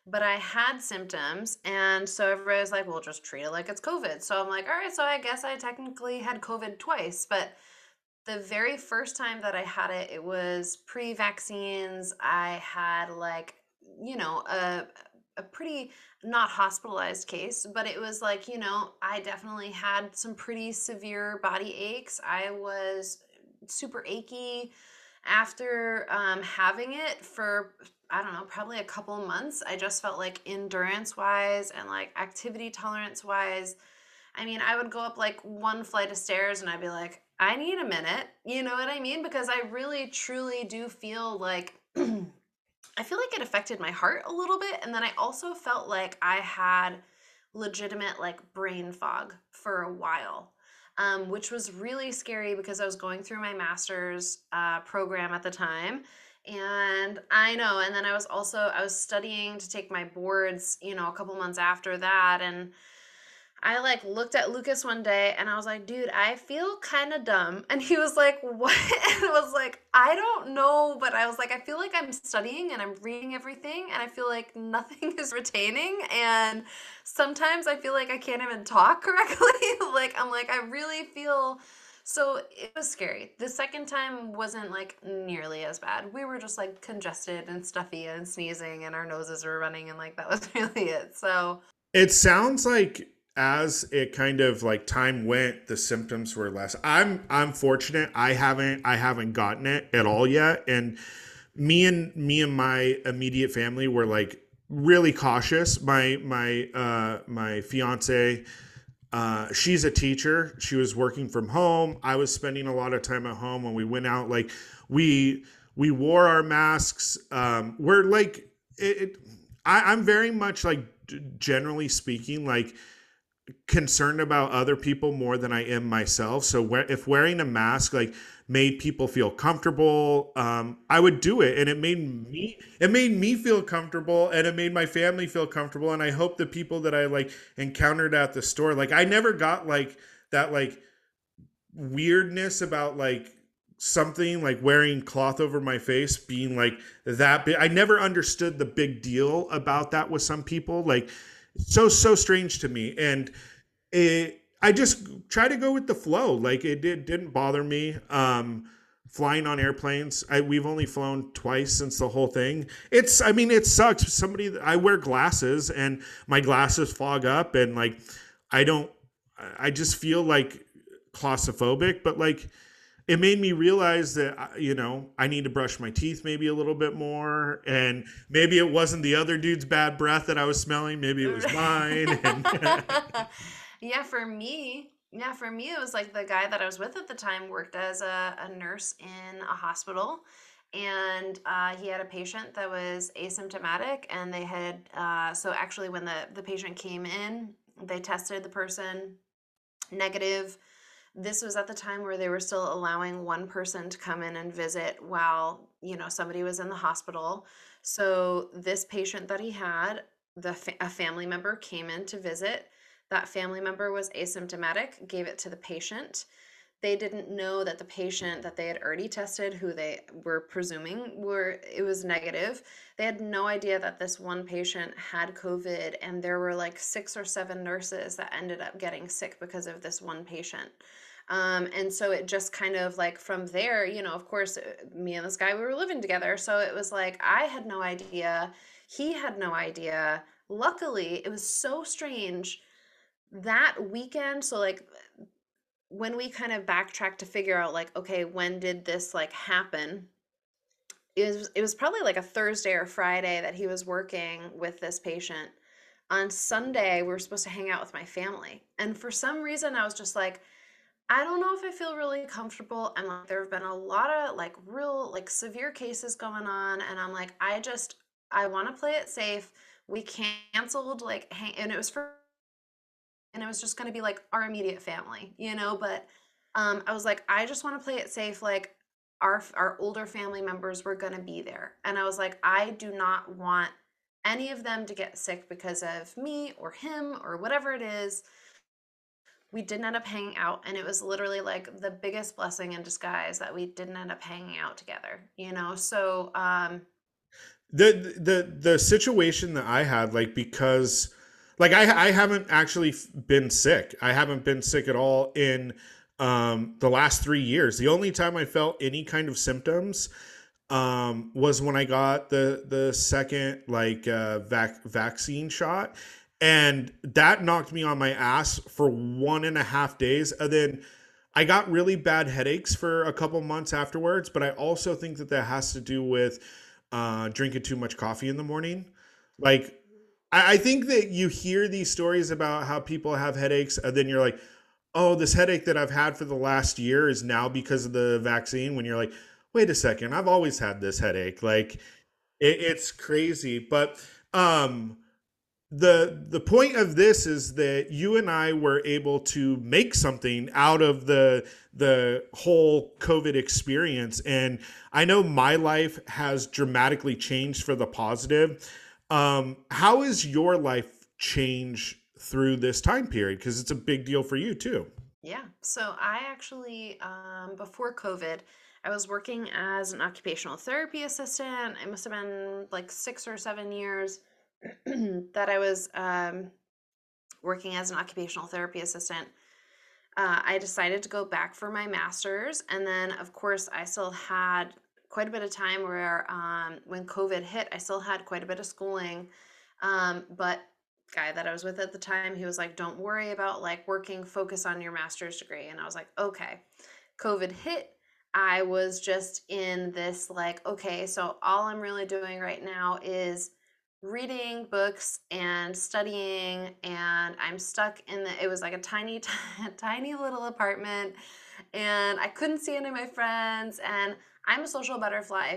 but I had symptoms. And so everybody was like, well, just treat it like it's COVID. So I'm like, all right, so I guess I technically had COVID twice. But the very first time that I had it, it was pre-vaccines. I had like, you know, a a pretty not hospitalized case, but it was like, you know, I definitely had some pretty severe body aches. I was super achy after um, having it for, I don't know, probably a couple months. I just felt like endurance wise and like activity tolerance wise, I mean, I would go up like one flight of stairs and I'd be like, I need a minute. You know what I mean? Because I really, truly do feel like I feel like it affected my heart a little bit. And then I also felt like I had legitimate like brain fog for a while, um, which was really scary because I was going through my master's uh, program at the time. And I know, and then I was also, I was studying to take my boards, you know, a couple months after that. And I like looked at Lucas one day and I was like, dude, I feel kind of dumb. And he was like, what? And I was like, I don't know. But I was like, I feel like I'm studying and I'm reading everything and I feel like nothing is retaining. And sometimes I feel like I can't even talk correctly. Like, I'm like, I really feel. So it was scary. The second time wasn't like nearly as bad. We were just like congested and stuffy and sneezing and our noses were running and like that was really it. So It sounds like as it kind of like time went, the symptoms were less. I'm I'm fortunate. I haven't I haven't gotten it at all yet. And me and me and my immediate family were like really cautious. My my uh my fiance, uh she's a teacher. She was working from home. I was spending a lot of time at home. When we went out, like we we wore our masks. Um we're like it, it I, I'm very much like generally speaking, like concerned about other people more than I am myself. So where, if wearing a mask like made people feel comfortable, um, I would do it, and it made me it made me feel comfortable, and it made my family feel comfortable. And I hope the people that I like encountered at the store, like I never got like that like weirdness about like something like wearing cloth over my face being like that big. I never understood the big deal about that with some people. Like so so strange to me, and it I just try to go with the flow. Like it did didn't bother me. Um flying on airplanes, I we've only flown twice since the whole thing. It's I mean it sucks. Somebody I wear glasses and my glasses fog up, and like I don't I just feel like claustrophobic, but like it made me realize that, you know, I need to brush my teeth maybe a little bit more. And maybe it wasn't the other dude's bad breath that I was smelling. Maybe it was mine. And yeah, for me, yeah, for me, it was like the guy that I was with at the time worked as a, a nurse in a hospital. And uh, he had a patient that was asymptomatic. And they had, uh, so actually, when the, the patient came in, they tested the person negative. This was at the time where they were still allowing one person to come in and visit while, you know, somebody was in the hospital. So this patient that he had, the fa- a family member came in to visit. That family member was asymptomatic, gave it to the patient. They didn't know that the patient that they had already tested, who they were presuming were it was negative, they had no idea that this one patient had COVID, and there were like six or seven nurses that ended up getting sick because of this one patient. Um, and so it just kind of like from there, you know, of course, uh, me and this guy, we were living together. So it was like I had no idea. He had no idea. Luckily, it was so strange that weekend. So, like, when we kind of backtracked to figure out, like, okay, when did this like happen? It was, it was probably like a Thursday or Friday that he was working with this patient. On Sunday, we were supposed to hang out with my family. And for some reason, I was just like, I don't know if I feel really comfortable. And like, there have been a lot of like real, like severe cases going on. And I'm like, I just, I want to play it safe. We canceled like, hang, and it was for, and it was just going to be like our immediate family, you know, but um, I was like, I just want to play it safe. Like our, our older family members were going to be there. And I was like, I do not want any of them to get sick because of me or him or whatever it is. We didn't end up hanging out, and it was literally like the biggest blessing in disguise that we didn't end up hanging out together, you know? So, um, the the the situation that I had, like, because like I I haven't actually f- been sick. I haven't been sick at all in um the last three years. The only time I felt any kind of symptoms um was when I got the the second, like, uh vac- vaccine shot, and that knocked me on my ass for one and a half days, and then I got really bad headaches for a couple months afterwards. But I also think that that has to do with uh drinking too much coffee in the morning. Like, I, I think that you hear these stories about how people have headaches, and then you're like, oh, this headache that I've had for the last year is now because of the vaccine. When you're like, wait a second, I've always had this headache. Like, it, it's crazy. But um, the the point of this is that you and I were able to make something out of the the whole COVID experience, and I know my life has dramatically changed for the positive. Um, how is your life change through this time period? Because it's a big deal for you too. Yeah. So I actually, um, before COVID, I was working as an occupational therapy assistant. It must have been like six or seven years that I was um, working as an occupational therapy assistant. Uh, I decided to go back for my master's. And then, of course, I still had quite a bit of time where um, when COVID hit, I still had quite a bit of schooling. Um, but guy that I was with at the time, he was like, don't worry about like working, focus on your master's degree. And I was like, okay. COVID hit. I was just in this like, okay, so all I'm really doing right now is reading books and studying, and I'm stuck in the, it was like a tiny tiny little apartment, and I couldn't see any of my friends, and I'm a social butterfly.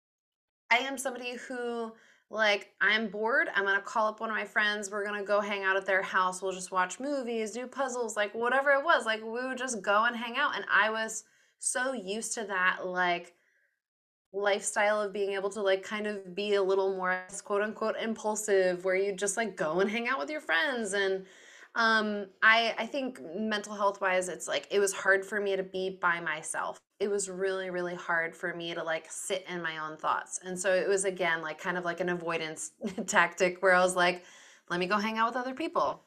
I am somebody who, like, I'm bored, I'm gonna call up one of my friends, we're gonna go hang out at their house, we'll just watch movies, do puzzles, like whatever it was, like we would just go and hang out. And I was so used to that, like, lifestyle of being able to like kind of be a little more quote unquote impulsive, where you just like go and hang out with your friends. And um i i think mental health wise, it's like it was hard for me to be by myself. It was really really hard for me to like sit in my own thoughts. And so it was again like kind of like an avoidance tactic, where I was like, let me go hang out with other people.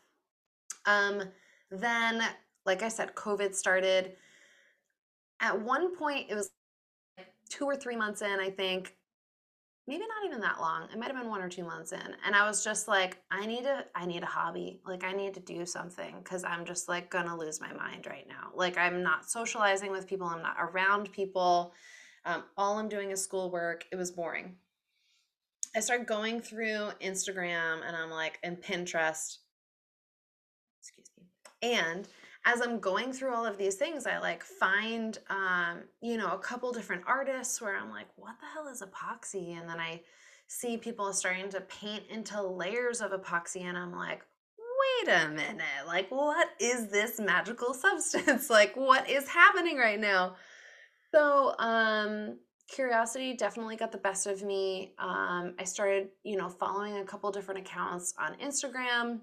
um then, like I said, COVID started. At one point it was two or three months in, I think, maybe not even that long. It might have been one or two months in. And I was just like, I need a I need a hobby. Like I need to do something, because I'm just like gonna lose my mind right now. Like I'm not socializing with people, I'm not around people. Um, all I'm doing is schoolwork. It was boring. I started going through Instagram and I'm like, and Pinterest, excuse me. And as I'm going through all of these things, I like find, um, you know, a couple different artists where I'm like, what the hell is epoxy? And then I see people starting to paint into layers of epoxy, and I'm like, wait a minute, like, what is this magical substance? Like, what is happening right now? So, um, curiosity definitely got the best of me. Um, I started, you know, following a couple different accounts on Instagram.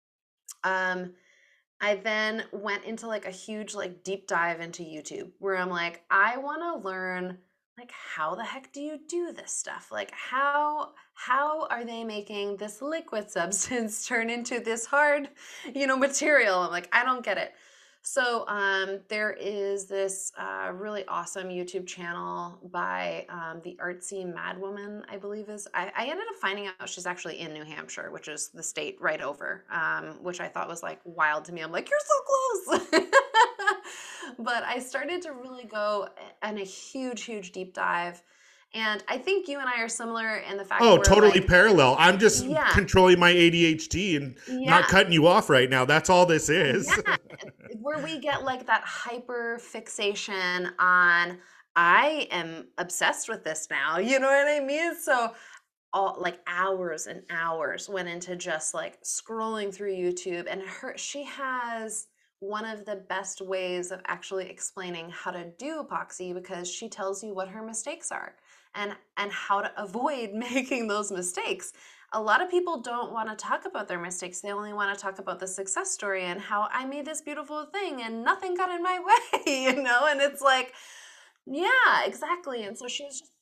Um, I then went into like a huge like deep dive into YouTube, where I'm like, I want to learn, like, how the heck do you do this stuff? Like how how are they making this liquid substance turn into this hard, you know, material? I'm like, I don't get it. So um, there is this uh, really awesome YouTube channel by um, the artsy Madwoman, I believe is. I, I ended up finding out she's actually in New Hampshire, which is the state right over, um, which I thought was like wild to me. I'm like, you're so close. But I started to really go on a huge, huge deep dive. And I think you and I are similar in the fact Oh, where totally like, parallel. I'm just yeah, controlling my A D H D and not yeah. cutting you off right now. That's all this Yeah, is. where we get like that hyper fixation on, I am obsessed with this now. You know what I mean? So all like hours and hours went into just like scrolling through YouTube, and her she has one of the best ways of actually explaining how to do epoxy, because she tells you what her mistakes are and and how to avoid making those mistakes. A lot of people don't want to talk about their mistakes. They only want to talk about the success story and how I made this beautiful thing and nothing got in my way, you know? And it's like, yeah, exactly. And so she's just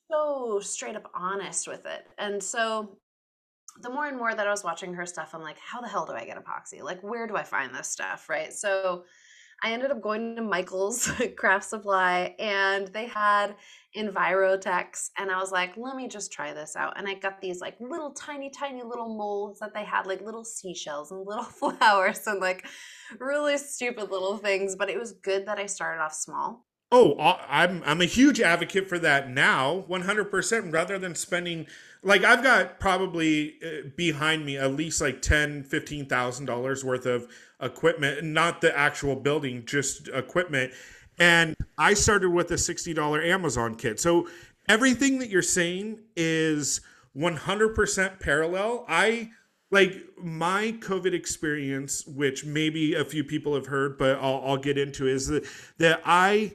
so straight up honest with it. And so the more and more that I was watching her stuff, I'm like, how the hell do I get epoxy? Like, where do I find this stuff? Right. So I ended up going to Michael's Craft Supply, and they had Envirotex, and I was like, let me just try this out. And I got these like little tiny, tiny little molds that they had, like little seashells and little flowers and like really stupid little things. But it was good that I started off small. Oh, I- I'm I'm a huge advocate for that now, one hundred percent, rather than spending like I've got probably uh, behind me at least like ten, fifteen thousand dollars worth of equipment, not the actual building, just equipment. And I started with a sixty dollars Amazon kit. So everything that you're saying is one hundred percent parallel. I like my COVID experience, which maybe a few people have heard, but I'll, I'll get into, is that, that I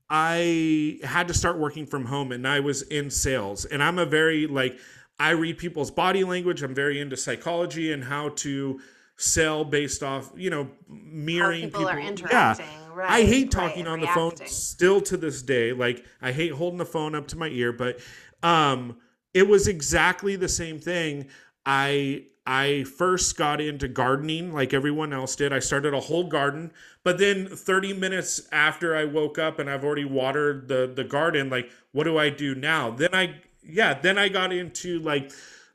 I had to start working from home, and I was in sales. And I'm a very like I read people's body language. I'm very into psychology and how to sell based off, you know, How mirroring people people. are Yeah. interacting, I right, hate right, talking and on the phone reacting. still to this day. Like I hate holding the phone up to my ear, but um it was exactly the same thing. I I first got into gardening like everyone else did. I started a whole garden, but then thirty minutes after I woke up and I've already watered the the garden, like what do I do now? Then I yeah, then I got into like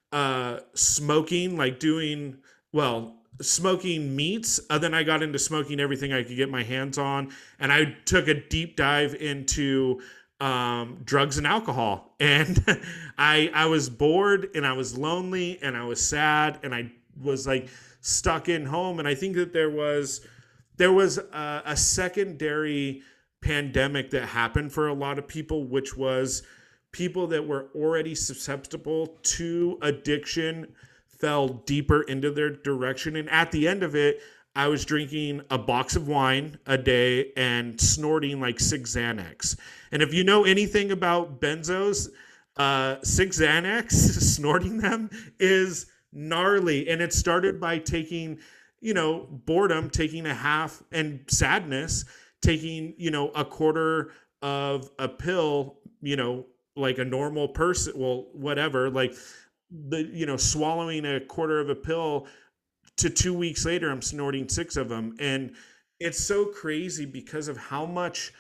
uh smoking, like doing well, smoking meats. Uh, then I got into smoking everything I could get my hands on, and I took a deep dive into um, drugs and alcohol. And I I was bored, and I was lonely, and I was sad, and I was like stuck in home. And I think that there was there was a, a secondary pandemic that happened for a lot of people, which was people that were already susceptible to addiction fell deeper into their direction. And at the end of it, I was drinking a box of wine a day and snorting like six Xanax. And if you know anything about benzos, uh, six Xanax, snorting them is gnarly. And it started by taking, you know, boredom, taking a half, and sadness, taking, you know, a quarter of a pill, you know, like a normal person, well, whatever, like the, you know, swallowing a quarter of a pill, to two weeks later, I'm snorting six of them. And it's so crazy because of how much,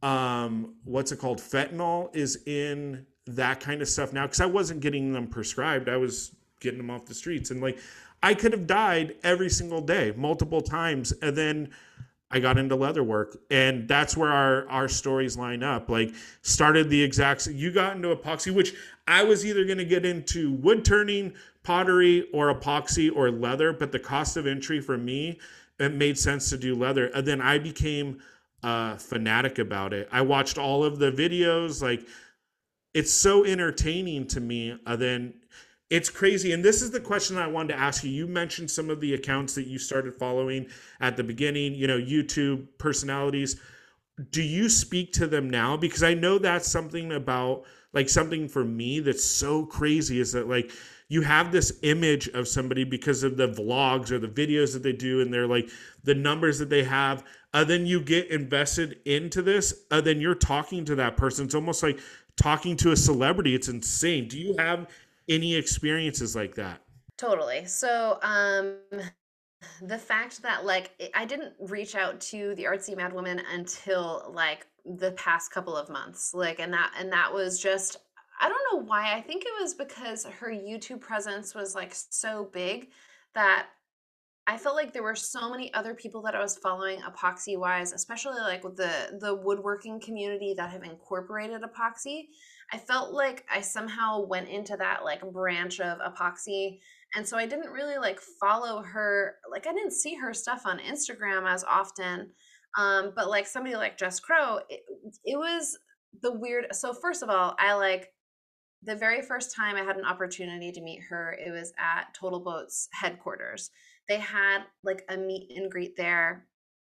um, what's it called? Fentanyl is in that kind of stuff now. Cause I wasn't getting them prescribed. I was getting them off the streets, and like, I could have died every single day, multiple times. And then I got into leather work, and that's where our, our stories line up. Like started the exact, you got into epoxy, which I was either going to get into wood turning, pottery, or epoxy or leather, but the cost of entry for me, it made sense to do leather. And then I became a fanatic about it. I watched all of the videos. Like it's so entertaining to me. And then it's crazy. And this is the question I wanted to ask you. You mentioned some of the accounts that you started following at the beginning, you know, YouTube personalities. Do you speak to them now? Because I know that's something about like something for me that's so crazy is that like you have this image of somebody because of the vlogs or the videos that they do, and they're like the numbers that they have. Uh, then you get invested into this. Uh, then you're talking to that person. It's almost like talking to a celebrity. It's insane. Do you have any experiences like that? Totally. So, um, the fact that like it- I didn't reach out to the artsy mad woman until like the past couple of months, like, and that and that was just I don't know why. I think it was because her YouTube presence was like so big that I felt like there were so many other people that I was following epoxy wise, especially like with the the woodworking community that have incorporated epoxy. I felt like I somehow went into that like branch of epoxy. And so I didn't really like follow her, like I didn't see her stuff on Instagram as often. Um, but like somebody like Jess Crow, it, it was the weird. So first of all, I like the very first time I had an opportunity to meet her, it was at Total Boat's headquarters. They had like a meet and greet there.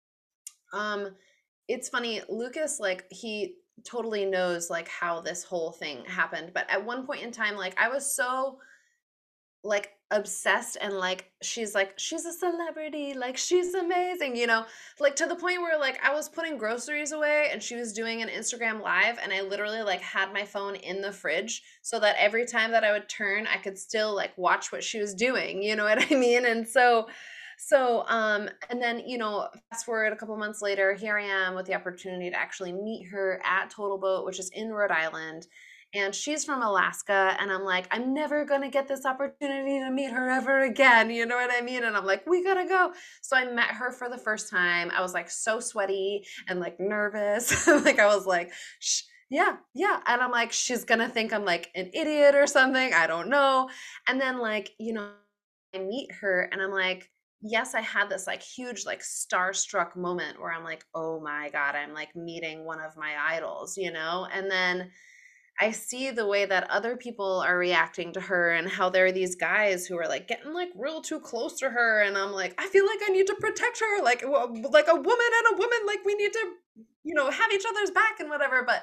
Um, it's funny, Lucas, like he totally knows like how this whole thing happened. But at one point in time, like I was so like obsessed and like she's like she's a celebrity, like she's amazing, you know, like to the point where like I was putting groceries away and she was doing an Instagram live and I literally like had my phone in the fridge so that every time that I would turn I could still like watch what she was doing, you know what I mean? And so so um and then, you know, fast forward a couple months later, here I am with the opportunity to actually meet her at Total Boat, which is in Rhode Island. And she's from Alaska. And I'm like, I'm never going to get this opportunity to meet her ever again. You know what I mean? And I'm like, we got to go. So I met her for the first time. I was like so sweaty and like nervous. Like I was like, Shh, yeah, yeah. And I'm like, she's going to think I'm like an idiot or something. I don't know. And then like, you know, I meet her and I'm like, yes, I had this like huge, like starstruck moment where I'm like, oh my God, I'm like meeting one of my idols, you know? And then I see the way that other people are reacting to her and how there are these guys who are like getting like real too close to her. And I'm like, I feel like I need to protect her. Like, w- like a woman and a woman, like we need to, you know, have each other's back and whatever. But,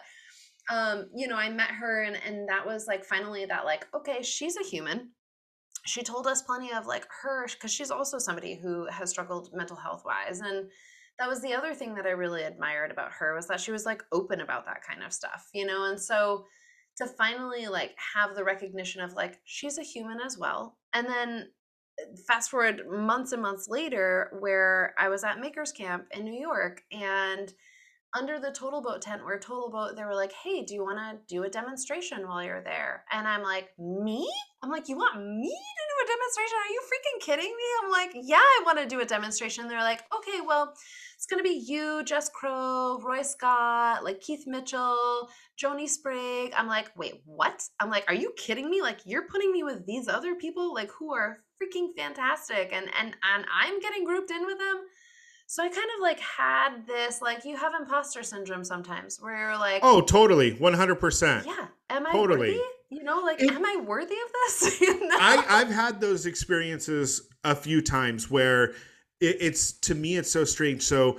um, you know, I met her and, and that was like, finally that like, okay, she's a human. She told us plenty of like her, because she's also somebody who has struggled mental health wise. And that was the other thing that I really admired about her, was that she was like open about that kind of stuff, you know? And so to finally like have the recognition of like, she's a human as well. And then fast forward months and months later, where I was at Makers Camp in New York, and under the Total Boat tent where Total Boat, they were like, hey, do you want to do a demonstration while you're there? And I'm like, me? I'm like, you want me to do a demonstration? Are you freaking kidding me? I'm like, yeah, I want to do a demonstration. They're like, okay, well, it's going to be you, Jess Crow, Roy Scott, like Keith Mitchell, Joni Sprague. I'm like, wait, what? I'm like, are you kidding me? Like, you're putting me with these other people, like, who are freaking fantastic. And, and, and I'm getting grouped in with them. So I kind of like had this, like, you have imposter syndrome sometimes where you're like, Oh, totally. one hundred percent. yeah, am I Totally. worthy? You know, like, It- am I worthy of this? You know? I, I've had those experiences a few times where it, it's, to me, it's so strange. So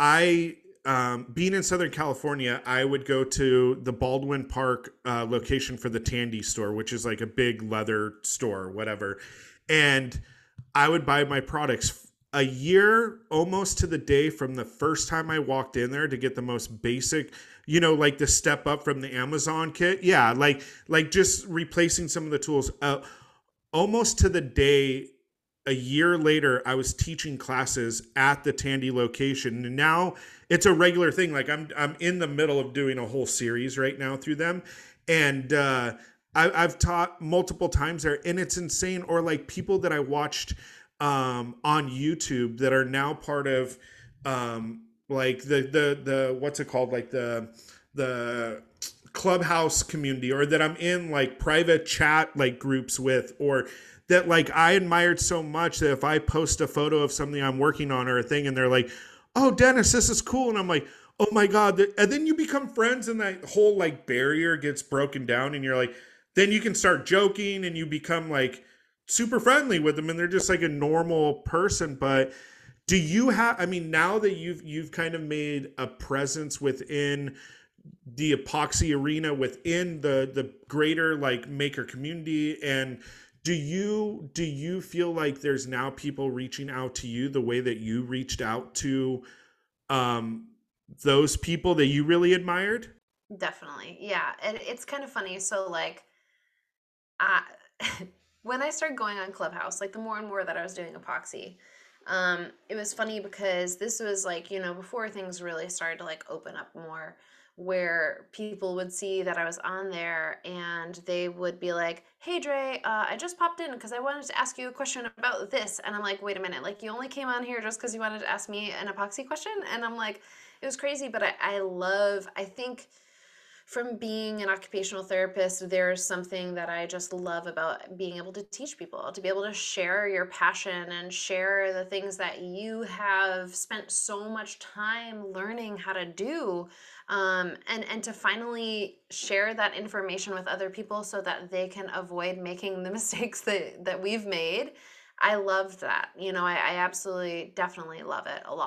I, um, being in Southern California, I would go to the Baldwin Park uh, location for the Tandy store, which is like a big leather store, whatever. And I would buy my products a year almost to the day from the first time I walked in there to get the most basic, you know, like the step up from the Amazon kit. Yeah, like like just replacing some of the tools. Uh, almost to the day, a year later, I was teaching classes at the Tandy location, and now it's a regular thing. Like I'm I'm in the middle of doing a whole series right now through them, and uh, I, I've taught multiple times there, and it's insane. Or like people that I watched um, on YouTube that are now part of um, like the the the what's it called, like the the Clubhouse community, or that I'm in like private chat like groups with, or that like I admired so much that if I post a photo of something I'm working on or a thing and they're like, oh, Dennis, this is cool. And I'm like, oh my God. And then you become friends and that whole like barrier gets broken down and you're like, then you can start joking and you become like super friendly with them and they're just like a normal person. But do you have, I mean, now that you've, you've kind of made a presence within the epoxy arena, within the, the greater like maker community, and do you, do you feel like there's now people reaching out to you the way that you reached out to um, those people that you really admired? Definitely. Yeah. And it's kind of funny. So like, I, when I started going on Clubhouse, like the more and more that I was doing epoxy, um, it was funny because this was like, you know, before things really started to like open up more, where people would see that I was on there and they would be like, hey, Dre, uh, I just popped in because I wanted to ask you a question about this. And I'm like, wait a minute, like you only came on here just because you wanted to ask me an epoxy question? And I'm like, it was crazy, but I, I love, I think from being an occupational therapist, there's something that I just love about being able to teach people, to be able to share your passion and share the things that you have spent so much time learning how to do, um, and, and to finally share that information with other people so that they can avoid making the mistakes that, that we've made. I loved that. You know, I, I absolutely, definitely love it a lot.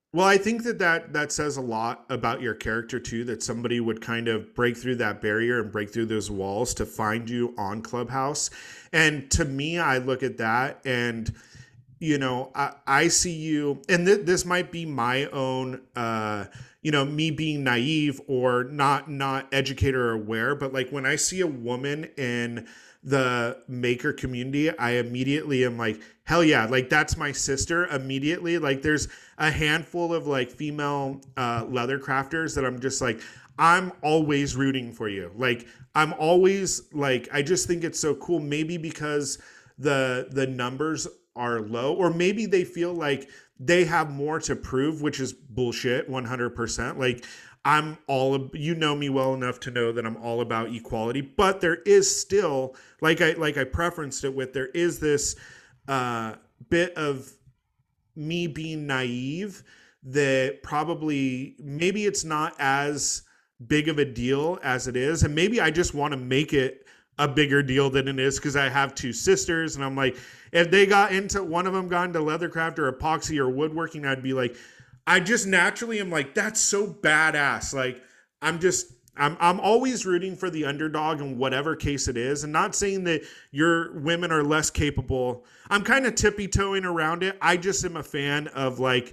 Well, I think that, that that says a lot about your character too, that somebody would kind of break through that barrier and break through those walls to find you on Clubhouse. And to me, I look at that and, you know, I, I see you, and th- this might be my own, uh, you know, me being naive or not, not educated or aware, but like when I see a woman in the maker community, I immediately am like, hell yeah, like that's my sister immediately. Like there's a handful of like female uh, leather crafters that I'm just like, I'm always rooting for you. Like I'm always like, I just think it's so cool. Maybe because the the numbers are low, or maybe they feel like they have more to prove, which is bullshit one hundred percent. Like I'm all, you know me well enough to know that I'm all about equality, but there is still, like I like I preferenced it with, there is this uh, bit of me being naive that probably maybe it's not as big of a deal as it is, and maybe I just want to make it a bigger deal than it is because I have two sisters, and I'm like, if they got into, one of them got into leathercraft or epoxy or woodworking, I'd be like, I just naturally am like, that's so badass. Like I'm just, I'm I'm always rooting for the underdog in whatever case it is, and not saying that your women are less capable. I'm kind of tippy-toeing around it. I just am a fan of like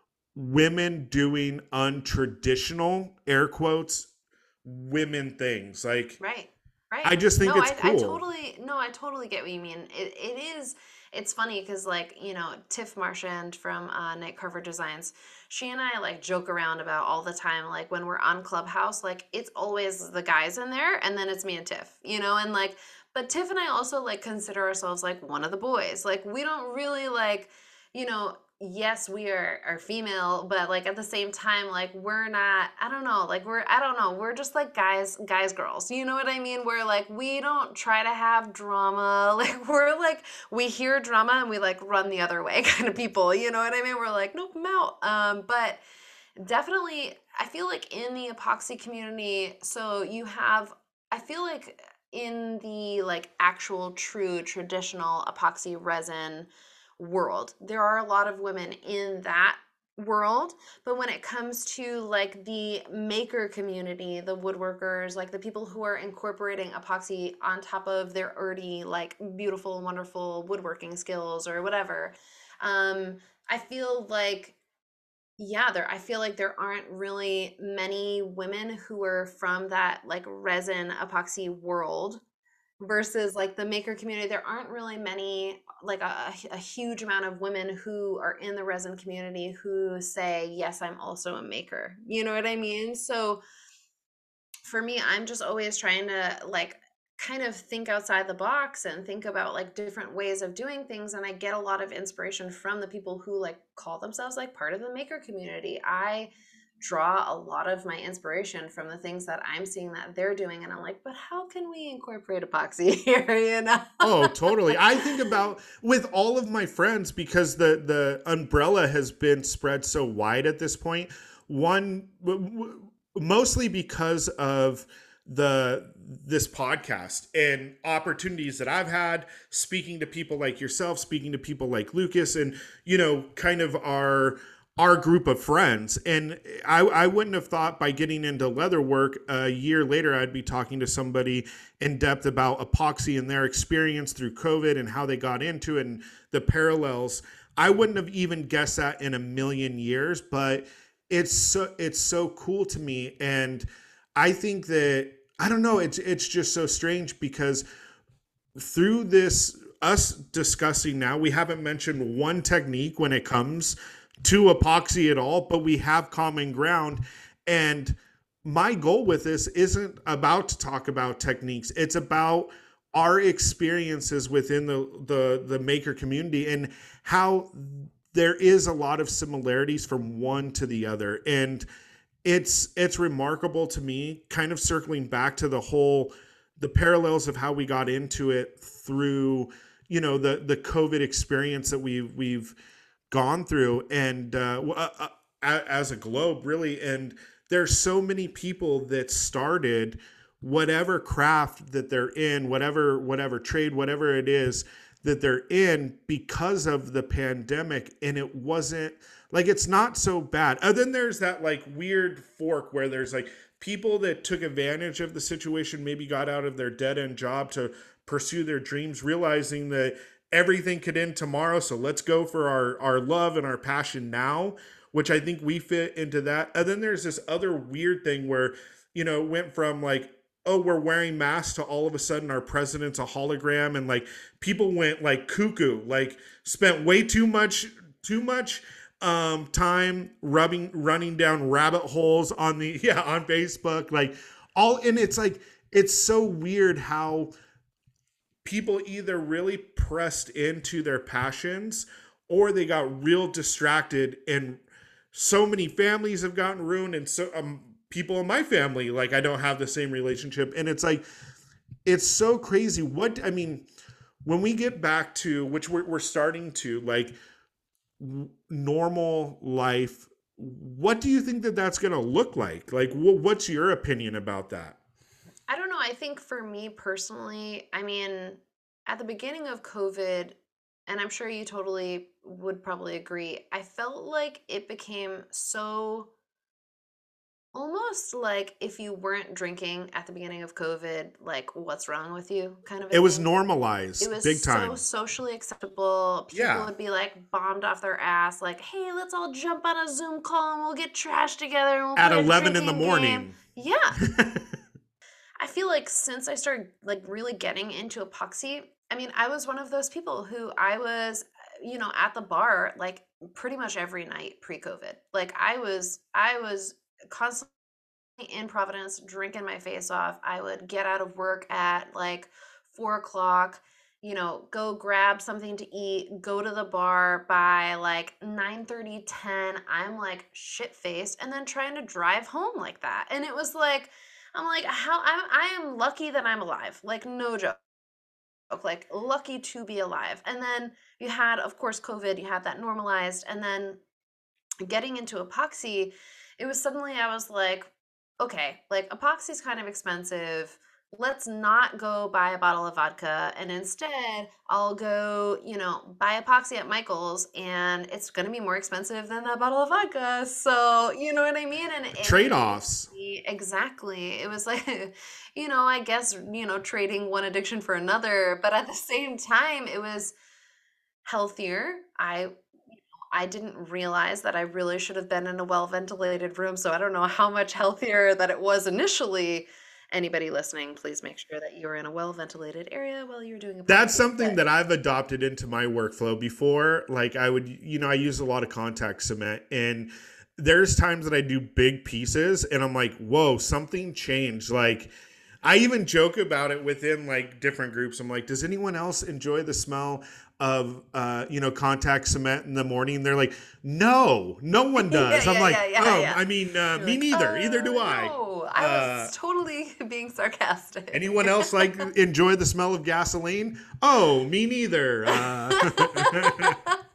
women doing untraditional, air quotes, women things. Like Right. Right. I just think No, it's I, I cool. totally, no, I totally get what you mean. It, it is, it's funny because like, you know, Tiff Marchand from uh, Night Carver Designs, she and I like joke around about all the time. Like when we're on Clubhouse, like it's always the guys in there and then it's me and Tiff, you know, and like, but Tiff and I also like consider ourselves like one of the boys. Like we don't really like, you know, yes, we are are female, but like at the same time, like we're not, I don't know, like we're, I don't know, we're just like guys, guys, girls. You know what I mean? We're like, we don't try to have drama. Like we're like, we hear drama and we like run the other way kind of people. You know what I mean? We're like, nope, I'm out. Um, but definitely, I feel like in the epoxy community, so you have, I feel like in the like actual true traditional epoxy resin world, there are a lot of women in that world, but when it comes to like the maker community, the woodworkers, like the people who are incorporating epoxy on top of their already like beautiful, wonderful woodworking skills or whatever, um, I feel like yeah, there I feel like there aren't really many women who are from that like resin epoxy world versus like the maker community. There aren't really many, like a, a huge amount of women who are in the resin community who say, yes, I'm also a maker. You know what I mean? So for me, I'm just always trying to like kind of think outside the box and think about like different ways of doing things. And I get a lot of inspiration from the people who like call themselves like part of the maker community. I draw a lot of my inspiration from the things that I'm seeing that they're doing. And I'm like, but how can we incorporate epoxy here? You know? Oh, totally. I think about with all of my friends, because the the umbrella has been spread so wide at this point. One, w- w- mostly because of the this podcast and opportunities that I've had speaking to people like yourself, speaking to people like Lucas, and you know, kind of our our group of friends. And I, I wouldn't have thought by getting into leather work a year later, I'd be talking to somebody in depth about epoxy and their experience through COVID and how they got into it and the parallels. I wouldn't have even guessed that in a million years, but it's so, it's so cool to me. And I think that, I don't know, it's, it's just so strange because through this, us discussing now, we haven't mentioned one technique when it comes to epoxy at all, but we have common ground. And my goal with this isn't about to talk about techniques. It's about our experiences within the, the, the maker community and how there is a lot of similarities from one to the other. And it's, it's remarkable to me, kind of circling back to the whole, the parallels of how we got into it through, you know, the, the COVID experience that we've, we've, gone through and uh, uh, as a globe really. And there's so many people that started whatever craft that they're in, whatever whatever trade, whatever it is, that they're in because of the pandemic. And it wasn't like, it's not so bad. And then there's that like weird fork where there's like people that took advantage of the situation, maybe got out of their dead end job to pursue their dreams, realizing that everything could end tomorrow. So let's go for our, our love and our passion now, which I think we fit into that. And then there's this other weird thing where, you know, it went from like, oh, we're wearing masks to all of a sudden our president's a hologram. And like people went like cuckoo, like spent way too much, too much um, time rubbing, running down rabbit holes on the, yeah, on Facebook, like all, and it's like, it's so weird how people either really pressed into their passions or they got real distracted, and so many families have gotten ruined. And so, um, people in my family, like I don't have the same relationship. And it's like, it's so crazy. What, I mean, when we get back to, which we're, we're starting to like w- normal life, what do you think that that's going to look like? Like, wh- what's your opinion about that? I don't know. I think for me personally, I mean, at the beginning of COVID, and I'm sure you totally would probably agree, I felt like it became so almost like if you weren't drinking at the beginning of COVID, like what's wrong with you kind of a It was thing. normalized It was big so time. socially acceptable. People Yeah. would be like bombed off their ass, like, hey, let's all jump on a Zoom call and we'll get trash together and we'll At play a eleven in the drinking game. morning. Yeah. I feel like since I started like really getting into epoxy, I mean, I was one of those people who I was, you know, at the bar like pretty much every night pre-COVID. Like I was, I was constantly in Providence drinking my face off. I would get out of work at like four o'clock, you know, go grab something to eat, go to the bar by like nine thirty, ten. I'm like shit faced, and then trying to drive home like that. And it was like, I'm like, how I'm I am lucky that I'm alive. Like no joke. Like lucky to be alive. And then you had, of course, COVID, you had that normalized, and then getting into epoxy, it was suddenly I was like, okay, like epoxy's kind of expensive. Let's not go buy a bottle of vodka, and instead I'll go, you know, buy epoxy at Michael's, and it's going to be more expensive than that bottle of vodka. So, you know what I mean? And, and Trade-offs. Exactly. It was like, you know, I guess, you know, trading one addiction for another, but at the same time, it was healthier. I I didn't realize that I really should have been in a well-ventilated room, so I don't know how much healthier that it was initially. Anybody listening, please make sure that you're in a well-ventilated area while you're doing a That's podcast. something But that I've adopted into my workflow before. Like I would, you know, I use a lot of contact cement, and there's times that I do big pieces and I'm like, whoa, something changed. Like I even joke about it within like different groups. I'm like, does anyone else enjoy the smell of, uh, you know, contact cement in the morning? They're like, no, no one does. yeah, I'm yeah, like, yeah, yeah, oh, yeah. I mean, uh, You're me like, neither. Either do uh, I. no, I Uh, was totally being sarcastic. Anyone else like enjoy the smell of gasoline? Oh, me neither. Uh,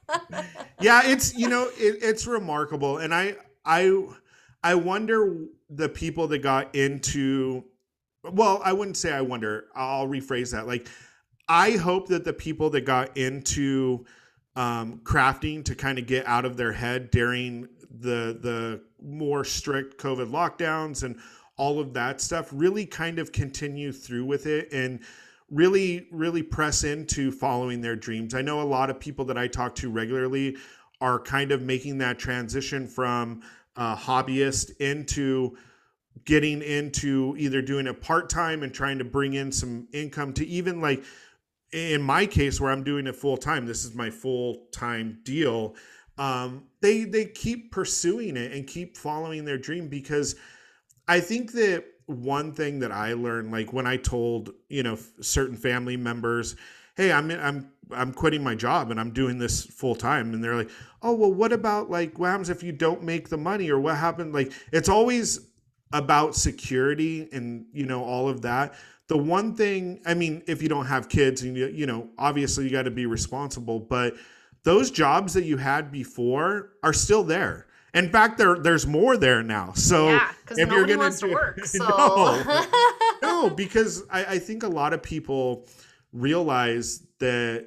yeah, it's, you know, it, it's remarkable. And I, I, I wonder the people that got into, well, I wouldn't say I wonder, I'll rephrase that. Like, I hope that the people that got into um, crafting to kind of get out of their head during the, the more strict COVID lockdowns and all of that stuff really kind of continue through with it and really, really press into following their dreams. I know a lot of people that I talk to regularly are kind of making that transition from a hobbyist into getting into either doing it part-time and trying to bring in some income to even like, in my case where I'm doing it full-time, this is my full-time deal. Um, they, they keep pursuing it and keep following their dream, because I think that one thing that I learned, like when I told, you know, certain family members, hey, I'm, I'm, I'm quitting my job and I'm doing this full time. And they're like, oh, well, what about like, what happens if you don't make the money, or what happened? Like, it's always about security and, you know, all of that. The one thing, I mean, if you don't have kids and you, you know, obviously you got to be responsible, but those jobs that you had before are still there. In fact, there there's more there now. So yeah, because if you're nobody gonna wants do, to work. So no, no, because I, I think a lot of people realize that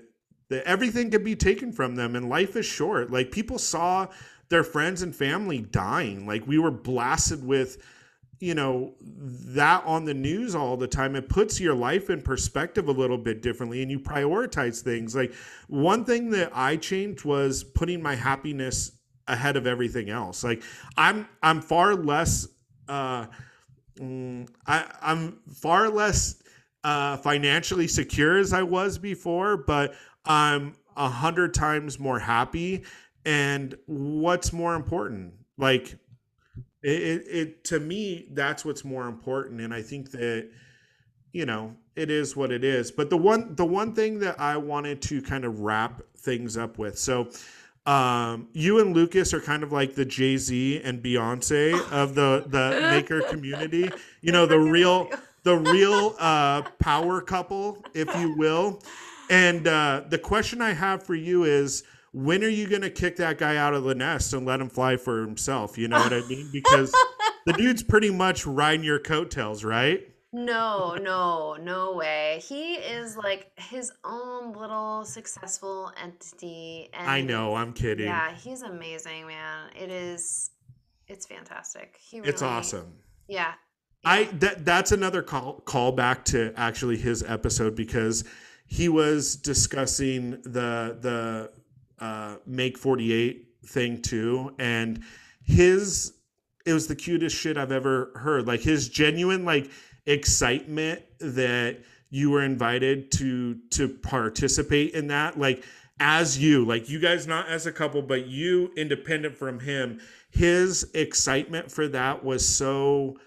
that everything could be taken from them and life is short. Like people saw their friends and family dying. Like we were blasted with, you know, that on the news all the time. It puts your life in perspective a little bit differently and you prioritize things. Like one thing that I changed was putting my happiness ahead of everything else. Like I'm, I'm far less, uh, mm, I, I'm far less, uh, financially secure as I was before, but I'm a hundred times more happy. And what's more important? Like, it, it, it to me, that's what's more important. And I think that, you know, it is what it is. But the one the one thing that I wanted to kind of wrap things up with. So um, you and Lucas are kind of like the Jay-Z and Beyonce of the, the maker community. You know, the real the real uh, power couple, if you will. And uh, the question I have for you is, when are you going to kick that guy out of the nest and let him fly for himself? You know what I mean? Because the dude's pretty much riding your coattails, right? No, no, no way. He is like his own little successful entity. I And know, I'm kidding. yeah, he's amazing, man. It is, it's fantastic. He It's really, awesome. yeah, I yeah. that that's another call call back to actually his episode because he was discussing the the uh, Make forty-eight thing too, and his it was the cutest shit I've ever heard. Like his genuine like excitement that you were invited to to participate in that, like as you like you guys not as a couple, but you independent from him. His excitement for that was so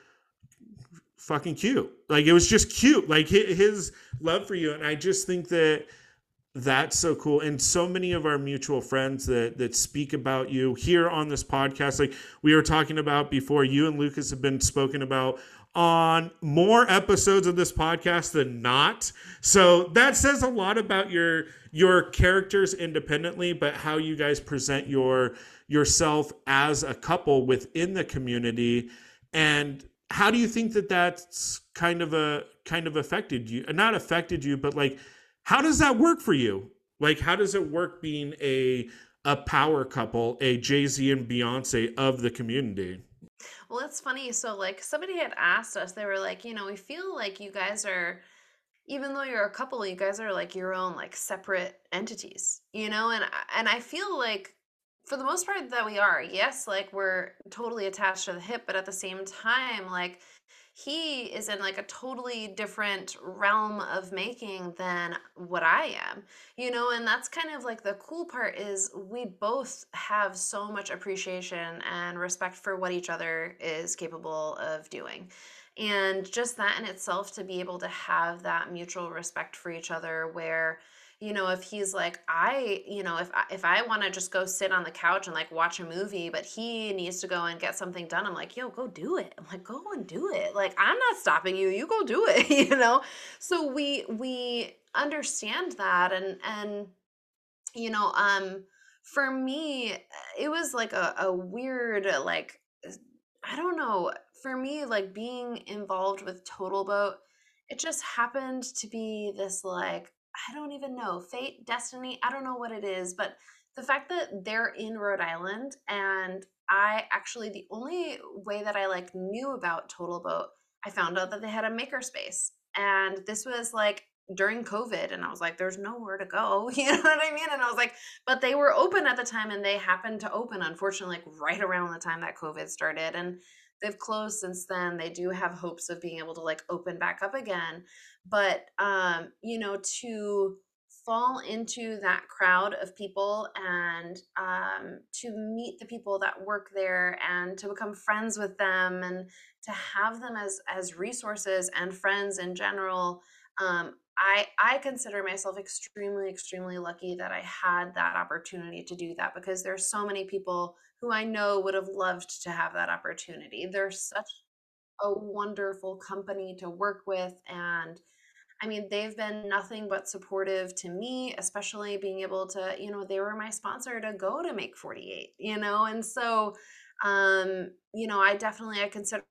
fucking cute. Like it was just cute. Like his love for you, and I just think that that's so cool. And so many of our mutual friends that that speak about you here on this podcast, like we were talking about before, you and Lucas have been spoken about on more episodes of this podcast than not. So that says a lot about your your characters independently, but how you guys present your yourself as a couple within the community. And how do you think that that's kind of a kind of affected you? Not affected you, but like, how does that work for you? Like, how does it work being a a power couple, a Jay-Z and Beyonce of the community? Well, it's funny. So, like, somebody had asked us, they were like, you know, we feel like you guys are, even though you're a couple, you guys are like your own, like, separate entities, you know? And, I- and I feel like, for the most part, that we are. Yes, like, we're totally attached to the hip, but at the same time, like, he is in like a totally different realm of making than what I am, you know, and that's kind of like the cool part is we both have so much appreciation and respect for what each other is capable of doing. And just that in itself, to be able to have that mutual respect for each other, where, you know, if he's like, I, you know, if I, if I want to just go sit on the couch and like watch a movie, but he needs to go and get something done, I'm like, yo, go do it. I'm like, go and do it. Like, I'm not stopping you. You go do it, you know? So we, we understand that. And, and, you know, um, for me, it was like a, a weird, like, I don't know. For me, like being involved with Total Boat, it just happened to be this like, I don't even know, fate, destiny, I don't know what it is, but the fact that they're in Rhode Island, and I actually, the only way that I like knew about Total Boat, I found out that they had a makerspace. And this was like during COVID, and I was like, there's nowhere to go. You know what I mean? And I was like, but they were open at the time, and they happened to open, unfortunately, like right around the time that COVID started. And they've closed since then. They do have hopes of being able to like open back up again. But, um, you know, to fall into that crowd of people, and um, to meet the people that work there, and to become friends with them, and to have them as as resources and friends in general, um, I I consider myself extremely extremely lucky that I had that opportunity to do that, because there's so many people who I know would have loved to have that opportunity. They're such a wonderful company to work with, and I mean, they've been nothing but supportive to me, especially being able to, you know, they were my sponsor to go to Make forty-eight, you know, and so, um, you know, I definitely, I consider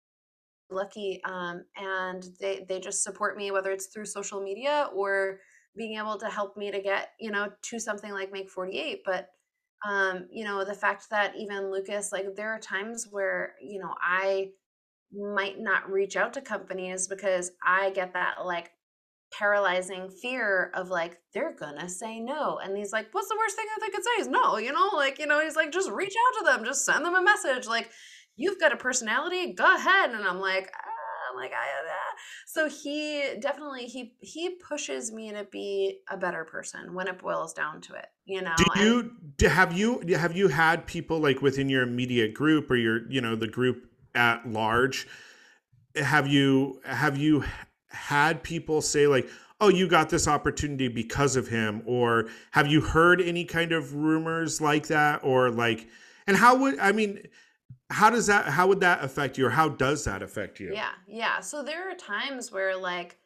lucky, um, and they they just support me, whether it's through social media or being able to help me to get, you know, to something like Make forty-eight. But, um, you know, the fact that even Lucas, like there are times where, you know, I might not reach out to companies because I get that like paralyzing fear of like they're gonna say no, and he's like, what's the worst thing that they could say is no, you know, like, you know, he's like, just reach out to them, just send them a message, like, you've got a personality, go ahead. And I'm like, ah, I'm like I ah. So he definitely he he pushes me to be a better person when it boils down to it, you know. Do And you do, have you have you had people like within your immediate group or your, you know, the group at large, have you have you had people say like, oh, you got this opportunity because of him? Or have you heard any kind of rumors like that? Or like, and how would, I mean, how does that, how would that affect you, or how does that affect you? yeah, yeah. So there are times where like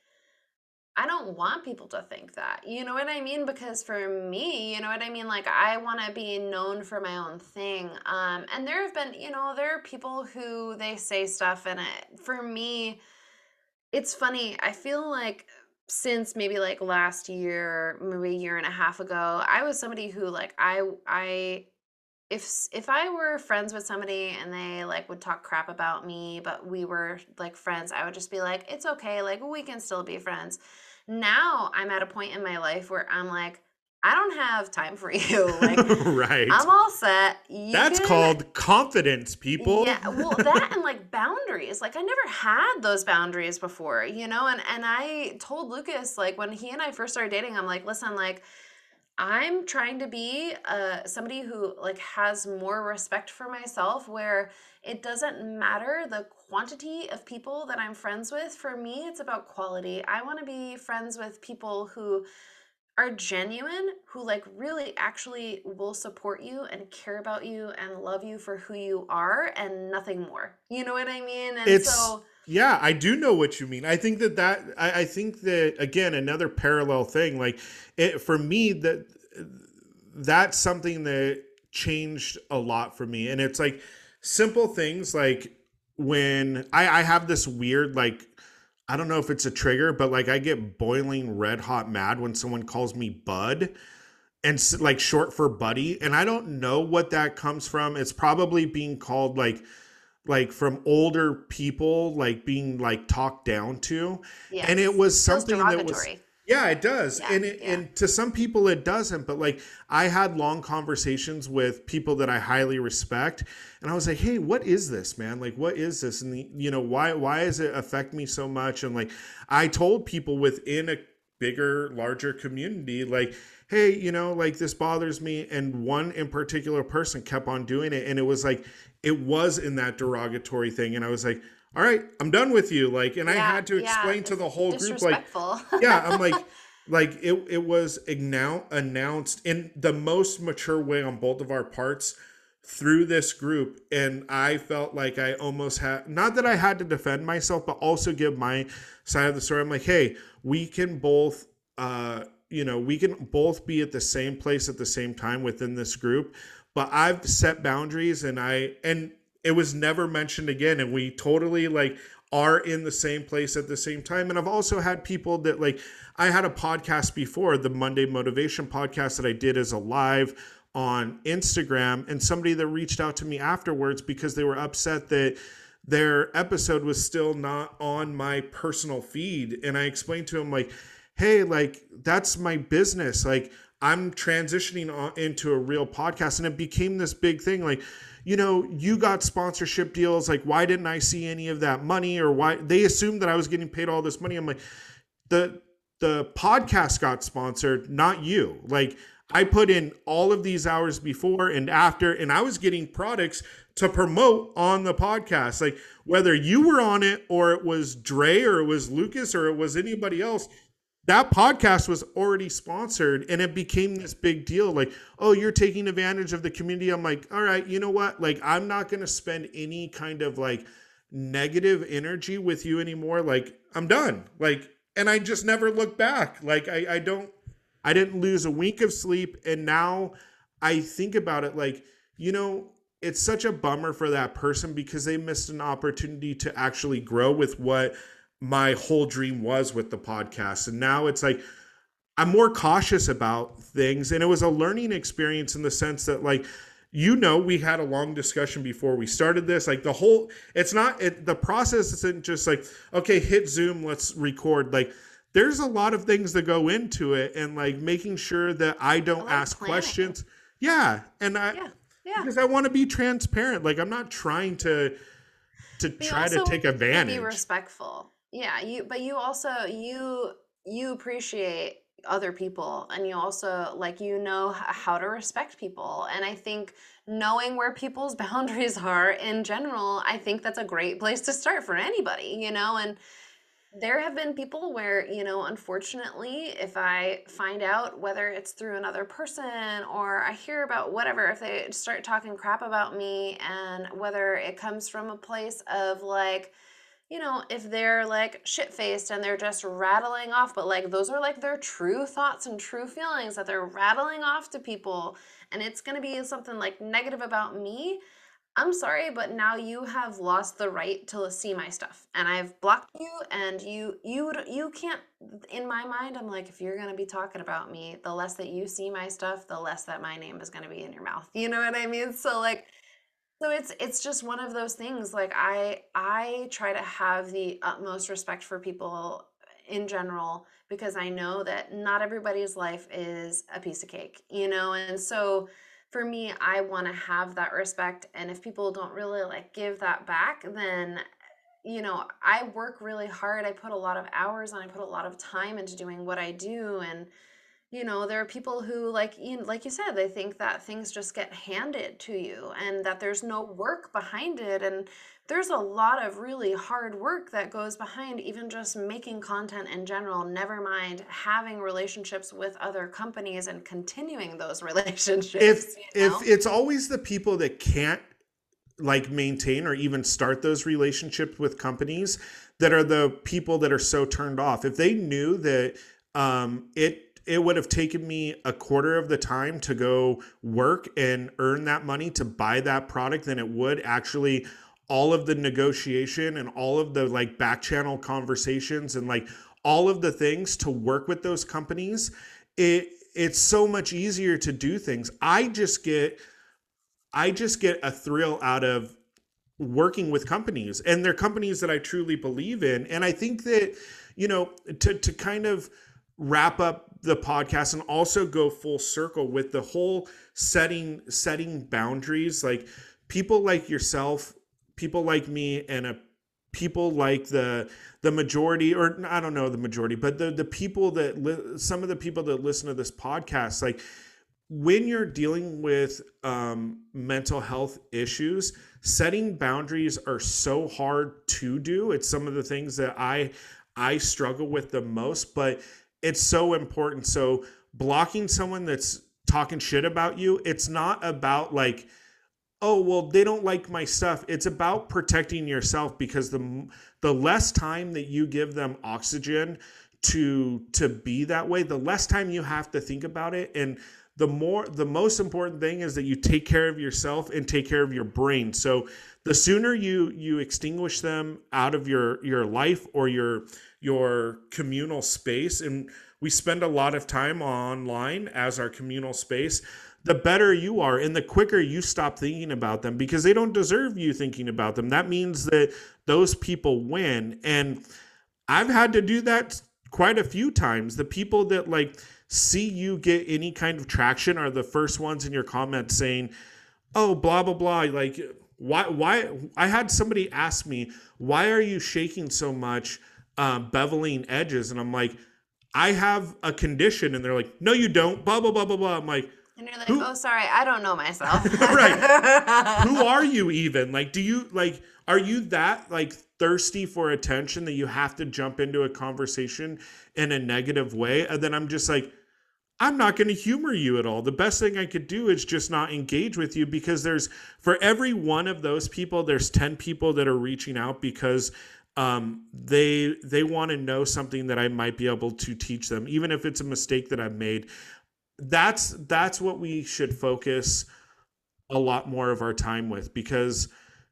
I don't want people to think that. You know what I mean? Because for me, you know what I mean? Like I want to be known for my own thing. Um, and there have been, you know, there are people who they say stuff and it, for me, it's funny. I feel like since maybe like last year, maybe a year and a half ago, I was somebody who like I I if s- if I were friends with somebody and they like would talk crap about me, but we were like friends, I would just be like, it's okay, like we can still be friends. Now I'm at a point in my life where I'm like, I don't have time for you. Like Right. I'm all set. You That's can called confidence, people. yeah, well, that and like boundaries. Like I never had those boundaries before, you know? And and I told Lucas like when he and I first started dating, I'm like, listen, like I'm trying to be uh, somebody who like has more respect for myself, where it doesn't matter the quantity of people that I'm friends with. For me, it's about quality. I want to be friends with people who are genuine, who like really actually will support you and care about you and love you for who you are and nothing more. You know what I mean? And It's, so yeah, I do know what you mean. I think that that I, I think that again, another parallel thing, like it for me, that that's something that changed a lot for me. And it's like simple things like when I, I have this weird, like, I don't know if it's a trigger, but like I get boiling red hot mad when someone calls me bud, and s- like short for buddy. And I don't know what that comes from. It's probably being called like, like from older people, like being like talked down to. And it yes, was feels something that was, derogatory. yeah, it does. Yeah, And it, yeah, and to some people it doesn't, but like I had long conversations with people that I highly respect, and I was like, hey, what is this, man? Like, what is this? And the, you know, why, why does it affect me so much? And like, I told people within a bigger, larger community, like, hey, you know, like this bothers me. And one in particular person kept on doing it. And it was like, it was in that derogatory thing. And I was like, all right, I'm done with you. Like, and I yeah, had to yeah. explain to It's the whole group, like, disrespectful. yeah, I'm like, like it, it was agnou- announced in the most mature way on both of our parts through this group. And I felt like I almost had, not that I had to defend myself, but also give my side of the story. I'm like, hey, we can both, uh, you know, we can both be at the same place at the same time within this group, but I've set boundaries, and I, and it was never mentioned again. And we totally like are in the same place at the same time. And I've also had people that like, I had a podcast before, the Monday Motivation podcast that I did as a live on Instagram, and somebody that reached out to me afterwards because they were upset that their episode was still not on my personal feed. And I explained to him like, hey, like that's my business. Like I'm transitioning on into a real podcast. And it became this big thing. Like, you know, you got sponsorship deals. Like, why didn't I see any of that money? Or why they assumed that I was getting paid all this money. I'm like, the, the podcast got sponsored, not you. Like I put in all of these hours before and after, and I was getting products to promote on the podcast. Like whether you were on it or it was Dre or it was Lucas or it was anybody else, that podcast was already sponsored, and it became this big deal. Like, oh, you're taking advantage of the community. I'm like, all right, you know what? Like, I'm not going to spend any kind of like negative energy with you anymore. Like, I'm done. Like, and I just never look back. Like, I, I don't, I didn't lose a wink of sleep. And now I think about it like, you know, it's such a bummer for that person because they missed an opportunity to actually grow with what my whole dream was with the podcast. And now it's like, I'm more cautious about things. And it was a learning experience in the sense that, like, you know, we had a long discussion before we started this. Like, the whole, it's not, it, the process isn't just like, okay, hit Zoom, let's record. Like, there's a lot of things that go into it, and like making sure that I don't ask planning. questions. Yeah. And I, Yeah. Yeah. because I want to be transparent. Like, I'm not trying to, to But you try to also take need to advantage. be respectful. Yeah, you but you also you you appreciate other people, and you also, like, you know h- how to respect people. And I think knowing where people's boundaries are in general, I think that's a great place to start for anybody, you know? And there have been people where, you know, unfortunately, if I find out, whether it's through another person or I hear about whatever, if they start talking crap about me, and whether it comes from a place of like, you know, if they're like shit faced and they're just rattling off, but like those are like their true thoughts and true feelings that they're rattling off to people, and it's going to be something like negative about me. I'm sorry, but now you have lost the right to see my stuff, and I've blocked you, and you you you can't. In my mind, I'm like, if you're gonna be talking about me, the less that you see my stuff, the less that my name is gonna be in your mouth. You know what I mean? So like, so it's it's just one of those things. Like, I I try to have the utmost respect for people in general, because I know that not everybody's life is a piece of cake, you know? And so for me, I want to have that respect. And if people don't really like give that back, then, you know, I work really hard. I put a lot of hours and I put a lot of time into doing what I do. And you know, there are people who, like you like you said, they think that things just get handed to you and that there's no work behind it. And there's a lot of really hard work that goes behind even just making content in general, never mind having relationships with other companies and continuing those relationships, If you know? if it's always the people that can't like maintain or even start those relationships with companies that are the people that are so turned off. If they knew that um, it it would have taken me a quarter of the time to go work and earn that money to buy that product than it would actually all of the negotiation and all of the like back channel conversations and like all of the things to work with those companies, it it's so much easier to do things. I just get I just get a thrill out of working with companies, and they're companies that I truly believe in. And I think that, you know, to, to kind of wrap up the podcast and also go full circle with the whole setting, setting boundaries, like people like yourself, people like me, and a people like the, the majority, or I don't know the majority, but the, the people that, li- some of the people that listen to this podcast, like, when you're dealing with um, mental health issues, setting boundaries are so hard to do. It's some of the things that I I struggle with the most, but it's so important. So blocking someone that's talking shit about you, it's not about like, oh, well, they don't like my stuff. It's about protecting yourself, because the the less time that you give them oxygen to to be that way, the less time you have to think about it. And the more, the most important thing is that you take care of yourself and take care of your brain. So the sooner you you extinguish them out of your your life or your your communal space, and we spend a lot of time online as our communal space, the better you are, and the quicker you stop thinking about them, because they don't deserve you thinking about them. That means that those people win. And I've had to do that quite a few times. The people that like see you get any kind of traction are the first ones in your comments saying, oh, blah, blah, blah. Like, why, why? I had somebody ask me, why are you shaking so much, um, beveling edges? And I'm like, I have a condition. And they're like, no, you don't, blah, blah, blah, blah, blah. I'm like, And you're like, who- oh, sorry, I don't know myself. Right. Who are you even? Like, do you like, are you that like thirsty for attention that you have to jump into a conversation in a negative way? And then I'm just like, I'm not going to humor you at all. The best thing I could do is just not engage with you, because there's, for every one of those people, there's ten people that are reaching out because um, they, they want to know something that I might be able to teach them, even if it's a mistake that I've made. That's, that's what we should focus a lot more of our time with, because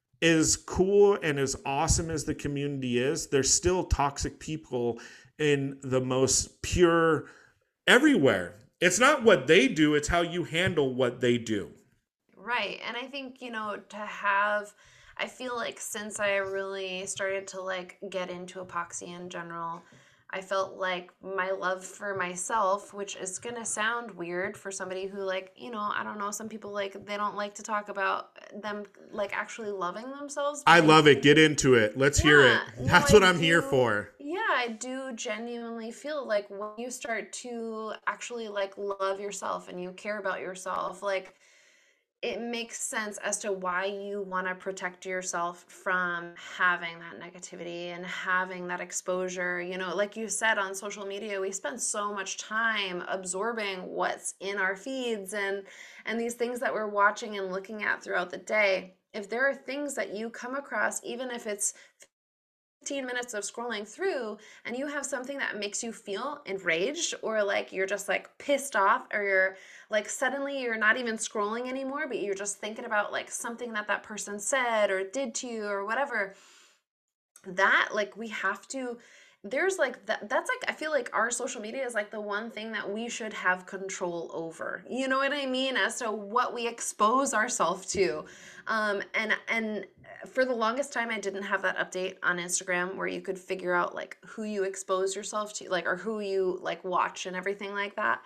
as cool and as awesome as the community is, there's still toxic people in the most pure everywhere. It's not what they do, it's how you handle what they do. Right. And I think, you know, to have, I feel like since I really started to like get into epoxy in general, I felt like my love for myself, which is going to sound weird for somebody who like, you know, I don't know, some people like, they don't like to talk about them like actually loving themselves. I but love it. Get into it. Let's hear it. yeah, no, That's I what I'm here do. for. Yeah, I do genuinely feel like when you start to actually like love yourself and you care about yourself, like it makes sense as to why you want to protect yourself from having that negativity and having that exposure. You know, like you said, on social media, we spend so much time absorbing what's in our feeds and and these things that we're watching and looking at throughout the day. If there are things that you come across, even if it's fifteen minutes of scrolling through, and you have something that makes you feel enraged, or like you're just like pissed off, or you're like suddenly you're not even scrolling anymore, but you're just thinking about like something that that person said or did to you or whatever, that like we have to, there's like that that's like, I feel like our social media is like the one thing that we should have control over, you know what I mean, as to what we expose ourselves to. um and and for the longest time I didn't have that update on Instagram where you could figure out like who you expose yourself to, like, or who you like watch and everything like that.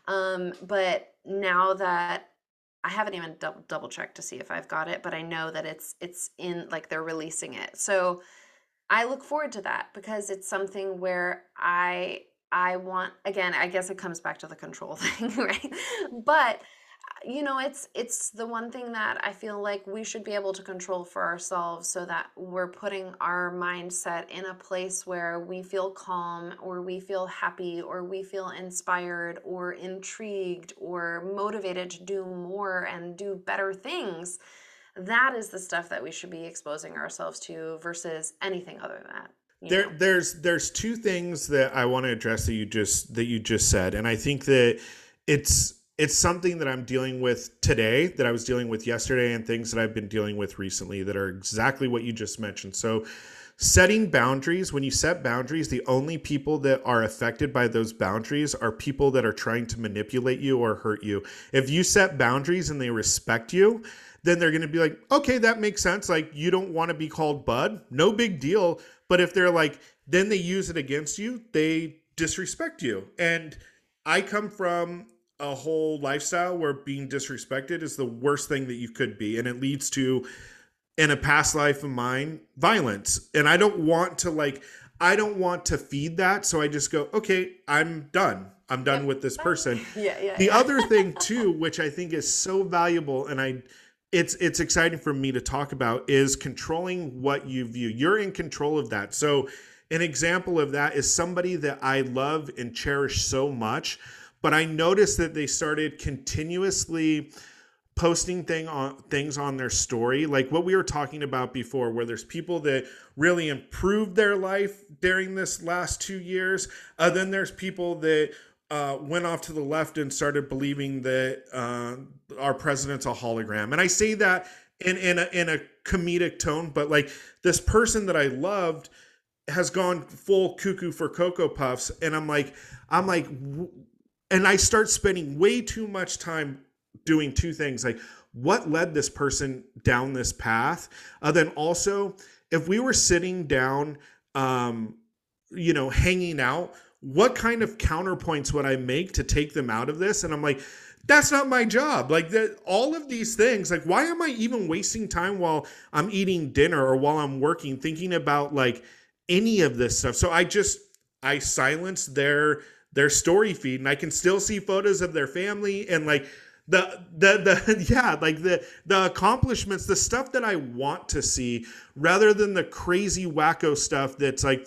Um but now that I haven't even double double checked to see if I've got it, but I know that it's it's in, like, they're releasing it. So I look forward to that because it's something where I I want, again, I guess it comes back to the control thing, right? But you know, it's it's the one thing that I feel like we should be able to control for ourselves so that we're putting our mindset in a place where we feel calm or we feel happy or we feel inspired or intrigued or motivated to do more and do better things. That is the stuff that we should be exposing ourselves to versus anything other than that. You There, know? there's there's two things that I want to address that you just that you just said, and I think that it's it's something that I'm dealing with today, that I was dealing with yesterday, and things that I've been dealing with recently that are exactly what you just mentioned. So, setting boundaries. When you set boundaries, the only people that are affected by those boundaries are people that are trying to manipulate you or hurt you. If you set boundaries and they respect you, then they're going to be like, okay, that makes sense. Like, you don't want to be called bud. No big deal. But if they're like, then they use it against you, they disrespect you. And I come from a whole lifestyle where being disrespected is the worst thing that you could be. And it leads to, in a past life of mine, violence. And I don't want to like, I don't want to feed that. So I just go, okay, I'm done. I'm done Yep. with this person. Yeah, yeah. The yeah. other thing too, which I think is so valuable, and I it's it's exciting for me to talk about, is controlling what you view. You're in control of that. So an example of that is somebody that I love and cherish so much, but I noticed that they started continuously posting thing on things on their story, like what we were talking about before, where there's people that really improved their life during this last two years. Uh, then there's people that uh, went off to the left and started believing that uh, our president's a hologram. And I say that in in a, in a comedic tone, but like this person that I loved has gone full cuckoo for Cocoa Puffs, and I'm like, I'm like, and I start spending way too much time doing two things, like what led this person down this path. Uh, then also, if we were sitting down, um, you know, hanging out, what kind of counterpoints would I make to take them out of this? And I'm like, that's not my job. Like that, all of these things, like why am I even wasting time while I'm eating dinner or while I'm working, thinking about like any of this stuff? So I just, I silence their, their story feed, and I can still see photos of their family and like, The, the, the, yeah, like the, the accomplishments, the stuff that I want to see, rather than the crazy wacko stuff that's like,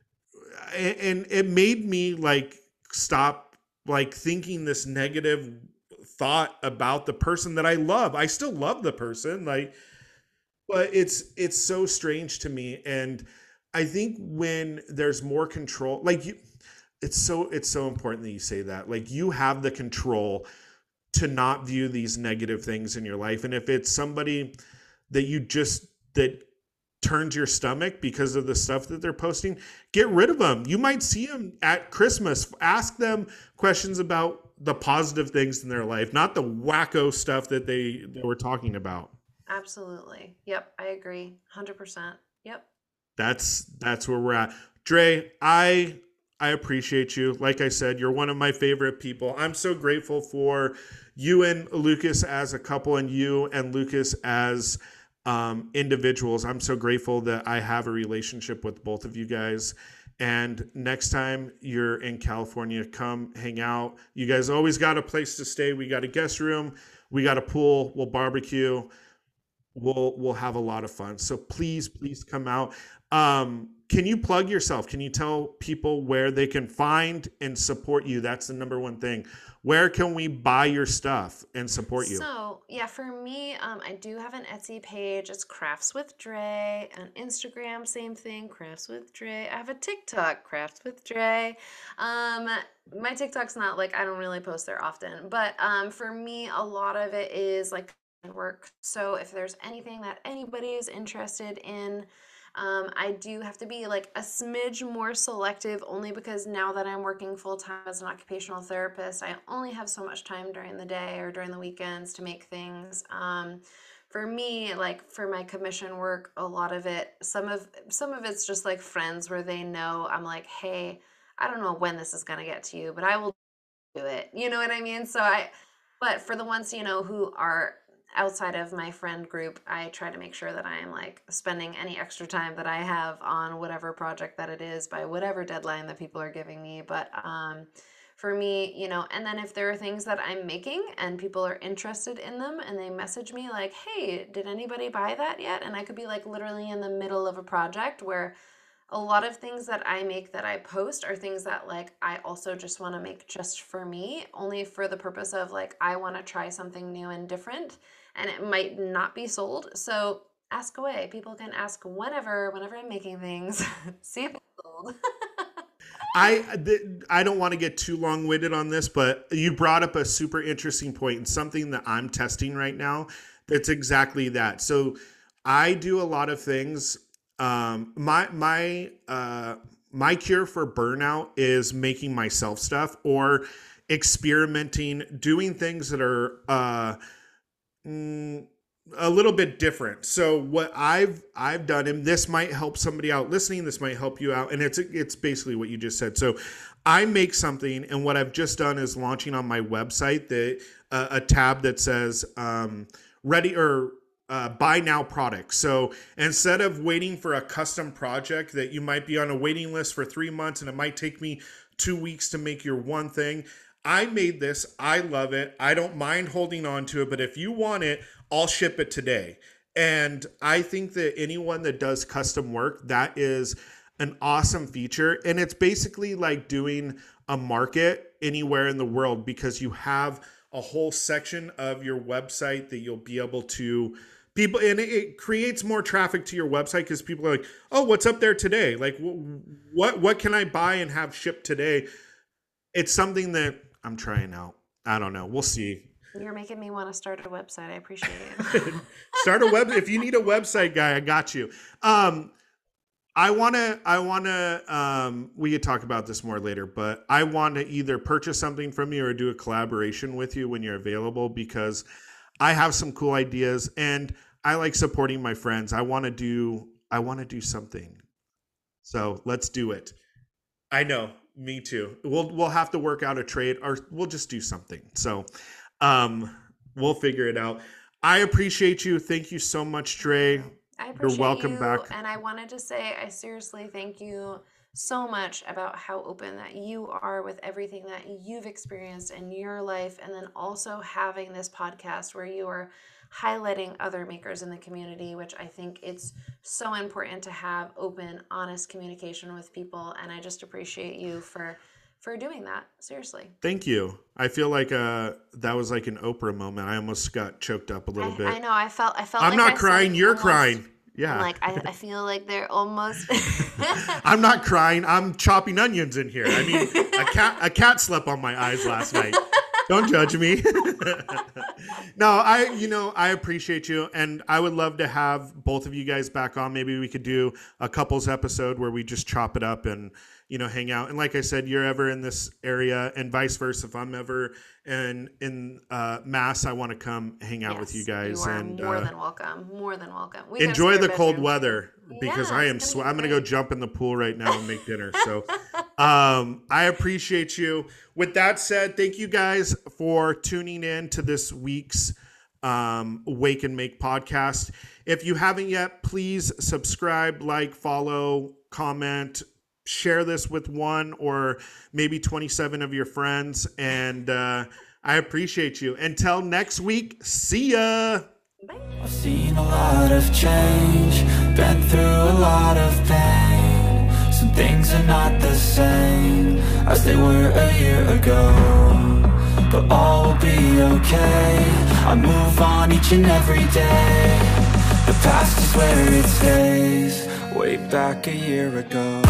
and it made me like stop like thinking this negative thought about the person that I love. I still love the person, like, but it's, it's so strange to me. And I think when there's more control, like you, it's so, it's so important that you say that, like you have the control to not view these negative things in your life. And if it's somebody that you just, that turns your stomach because of the stuff that they're posting, get rid of them. You might see them at Christmas. Ask them questions about the positive things in their life, not the wacko stuff that they, they were talking about. Absolutely. Yep. I agree. one hundred percent. Yep. That's that's where we're at. Dre, I I appreciate you. Like I said, you're one of my favorite people. I'm so grateful for you and Lucas as a couple and you and Lucas as um, individuals. I'm so grateful that I have a relationship with both of you guys. And next time you're in California, come hang out. You guys always got a place to stay. We got a guest room. We got a pool. We'll barbecue. We'll we'll have a lot of fun. So please, please come out. Um, can you plug yourself? Can you tell people where they can find and support you? That's the number one thing. Where can we buy your stuff and support you? So, yeah, for me, um, I do have an Etsy page. It's Crafts with Dre. On Instagram, same thing, Crafts with Dre. I have a TikTok, Crafts with Dre. Um, my TikTok's not like, I don't really post there often. But um, for me, a lot of it is like work. So if there's anything that anybody is interested in, Um, I do have to be like a smidge more selective only because now that I'm working full time as an occupational therapist, I only have so much time during the day or during the weekends to make things. Um, for me, like for my commission work, a lot of it, some of some of it's just like friends where they know I'm like, hey, I don't know when this is gonna get to you, but I will do it. You know what I mean? So I, but for the ones, you know, who are outside of my friend group, I try to make sure that I am like spending any extra time that I have on whatever project that it is by whatever deadline that people are giving me. But um, for me, you know, and then if there are things that I'm making and people are interested in them and they message me like, hey, did anybody buy that yet? And I could be like literally in the middle of a project where a lot of things that I make that I post are things that like I also just want to make just for me, only for the purpose of like I want to try something new and different, and it might not be sold. So ask away. People can ask whenever, whenever I'm making things. See if it's sold. I th- I don't want to get too long-winded on this, but you brought up a super interesting point and something that I'm testing right now. That's exactly that. So I do a lot of things. Um, my my uh, my cure for burnout is making myself stuff or experimenting, doing things that are uh, mm, a little bit different. So what I've I've done, and this might help somebody out listening, this might help you out, and it's it's basically what you just said. So I make something, and what I've just done is launching on my website the uh, a tab that says um, ready or uh, buy now products. So instead of waiting for a custom project that you might be on a waiting list for three months and it might take me two weeks to make your one thing, I made this. I love it. I don't mind holding on to it, but if you want it, I'll ship it today. And I think that anyone that does custom work, that is an awesome feature. And it's basically like doing a market anywhere in the world because you have a whole section of your website that you'll be able to people, and it, it creates more traffic to your website because people are like, oh, what's up there today? Like wh- what, what can I buy and have shipped today? It's something that I'm trying out. I don't know. We'll see. You're making me want to start a website. I appreciate it. Start a web. If you need a website guy, I got you. Um, I want to, I want to, um, we could talk about this more later, but I want to either purchase something from you or do a collaboration with you when you're available because I have some cool ideas and I like supporting my friends. I want to do, I want to do something. So let's do it. I know. Me too. We'll, we'll have to work out a trade or we'll just do something. So, um, we'll figure it out. I appreciate you. Thank you so much, Dre. I appreciate You're welcome you, back. And I wanted to say, I seriously thank you so much about how open that you are with everything that you've experienced in your life. And then also having this podcast where you are highlighting other makers in the community, which I think it's so important to have open, honest communication with people. And I just appreciate you for for doing that. Seriously. Thank you. I feel like uh that was like an Oprah moment. I almost got choked up a little I, bit. I know. I felt. I felt. I'm like not I crying. said You're almost, crying. Yeah. I'm like I, I feel like they're almost. I'm not crying. I'm chopping onions in here. I mean, a cat a cat slept on my eyes last night. Don't judge me. No, I, you know, I appreciate you. And I would love to have both of you guys back on. Maybe we could do a couples episode where we just chop it up and, you know, hang out. And like I said, you're ever in this area and vice versa. If I'm ever in, in uh, Mass, I want to come hang out yes, with you guys. You are and more uh, than welcome. More than welcome. We enjoy the cold weather because yeah, I am, sw- I'm going to go jump in the pool right now and make dinner. So um, I appreciate you. With that said, thank you guys for tuning in to this week's um, Wake and Make podcast. If you haven't yet, please subscribe, like, follow, comment, share this with one or maybe twenty-seven of your friends. And uh, I appreciate you. Until next week, see ya. Bye. I've seen a lot of change, been through a lot of pain. Some things are not the same as they were a year ago, but all will be okay. I move on each and every day. The past is where it stays, way back a year ago.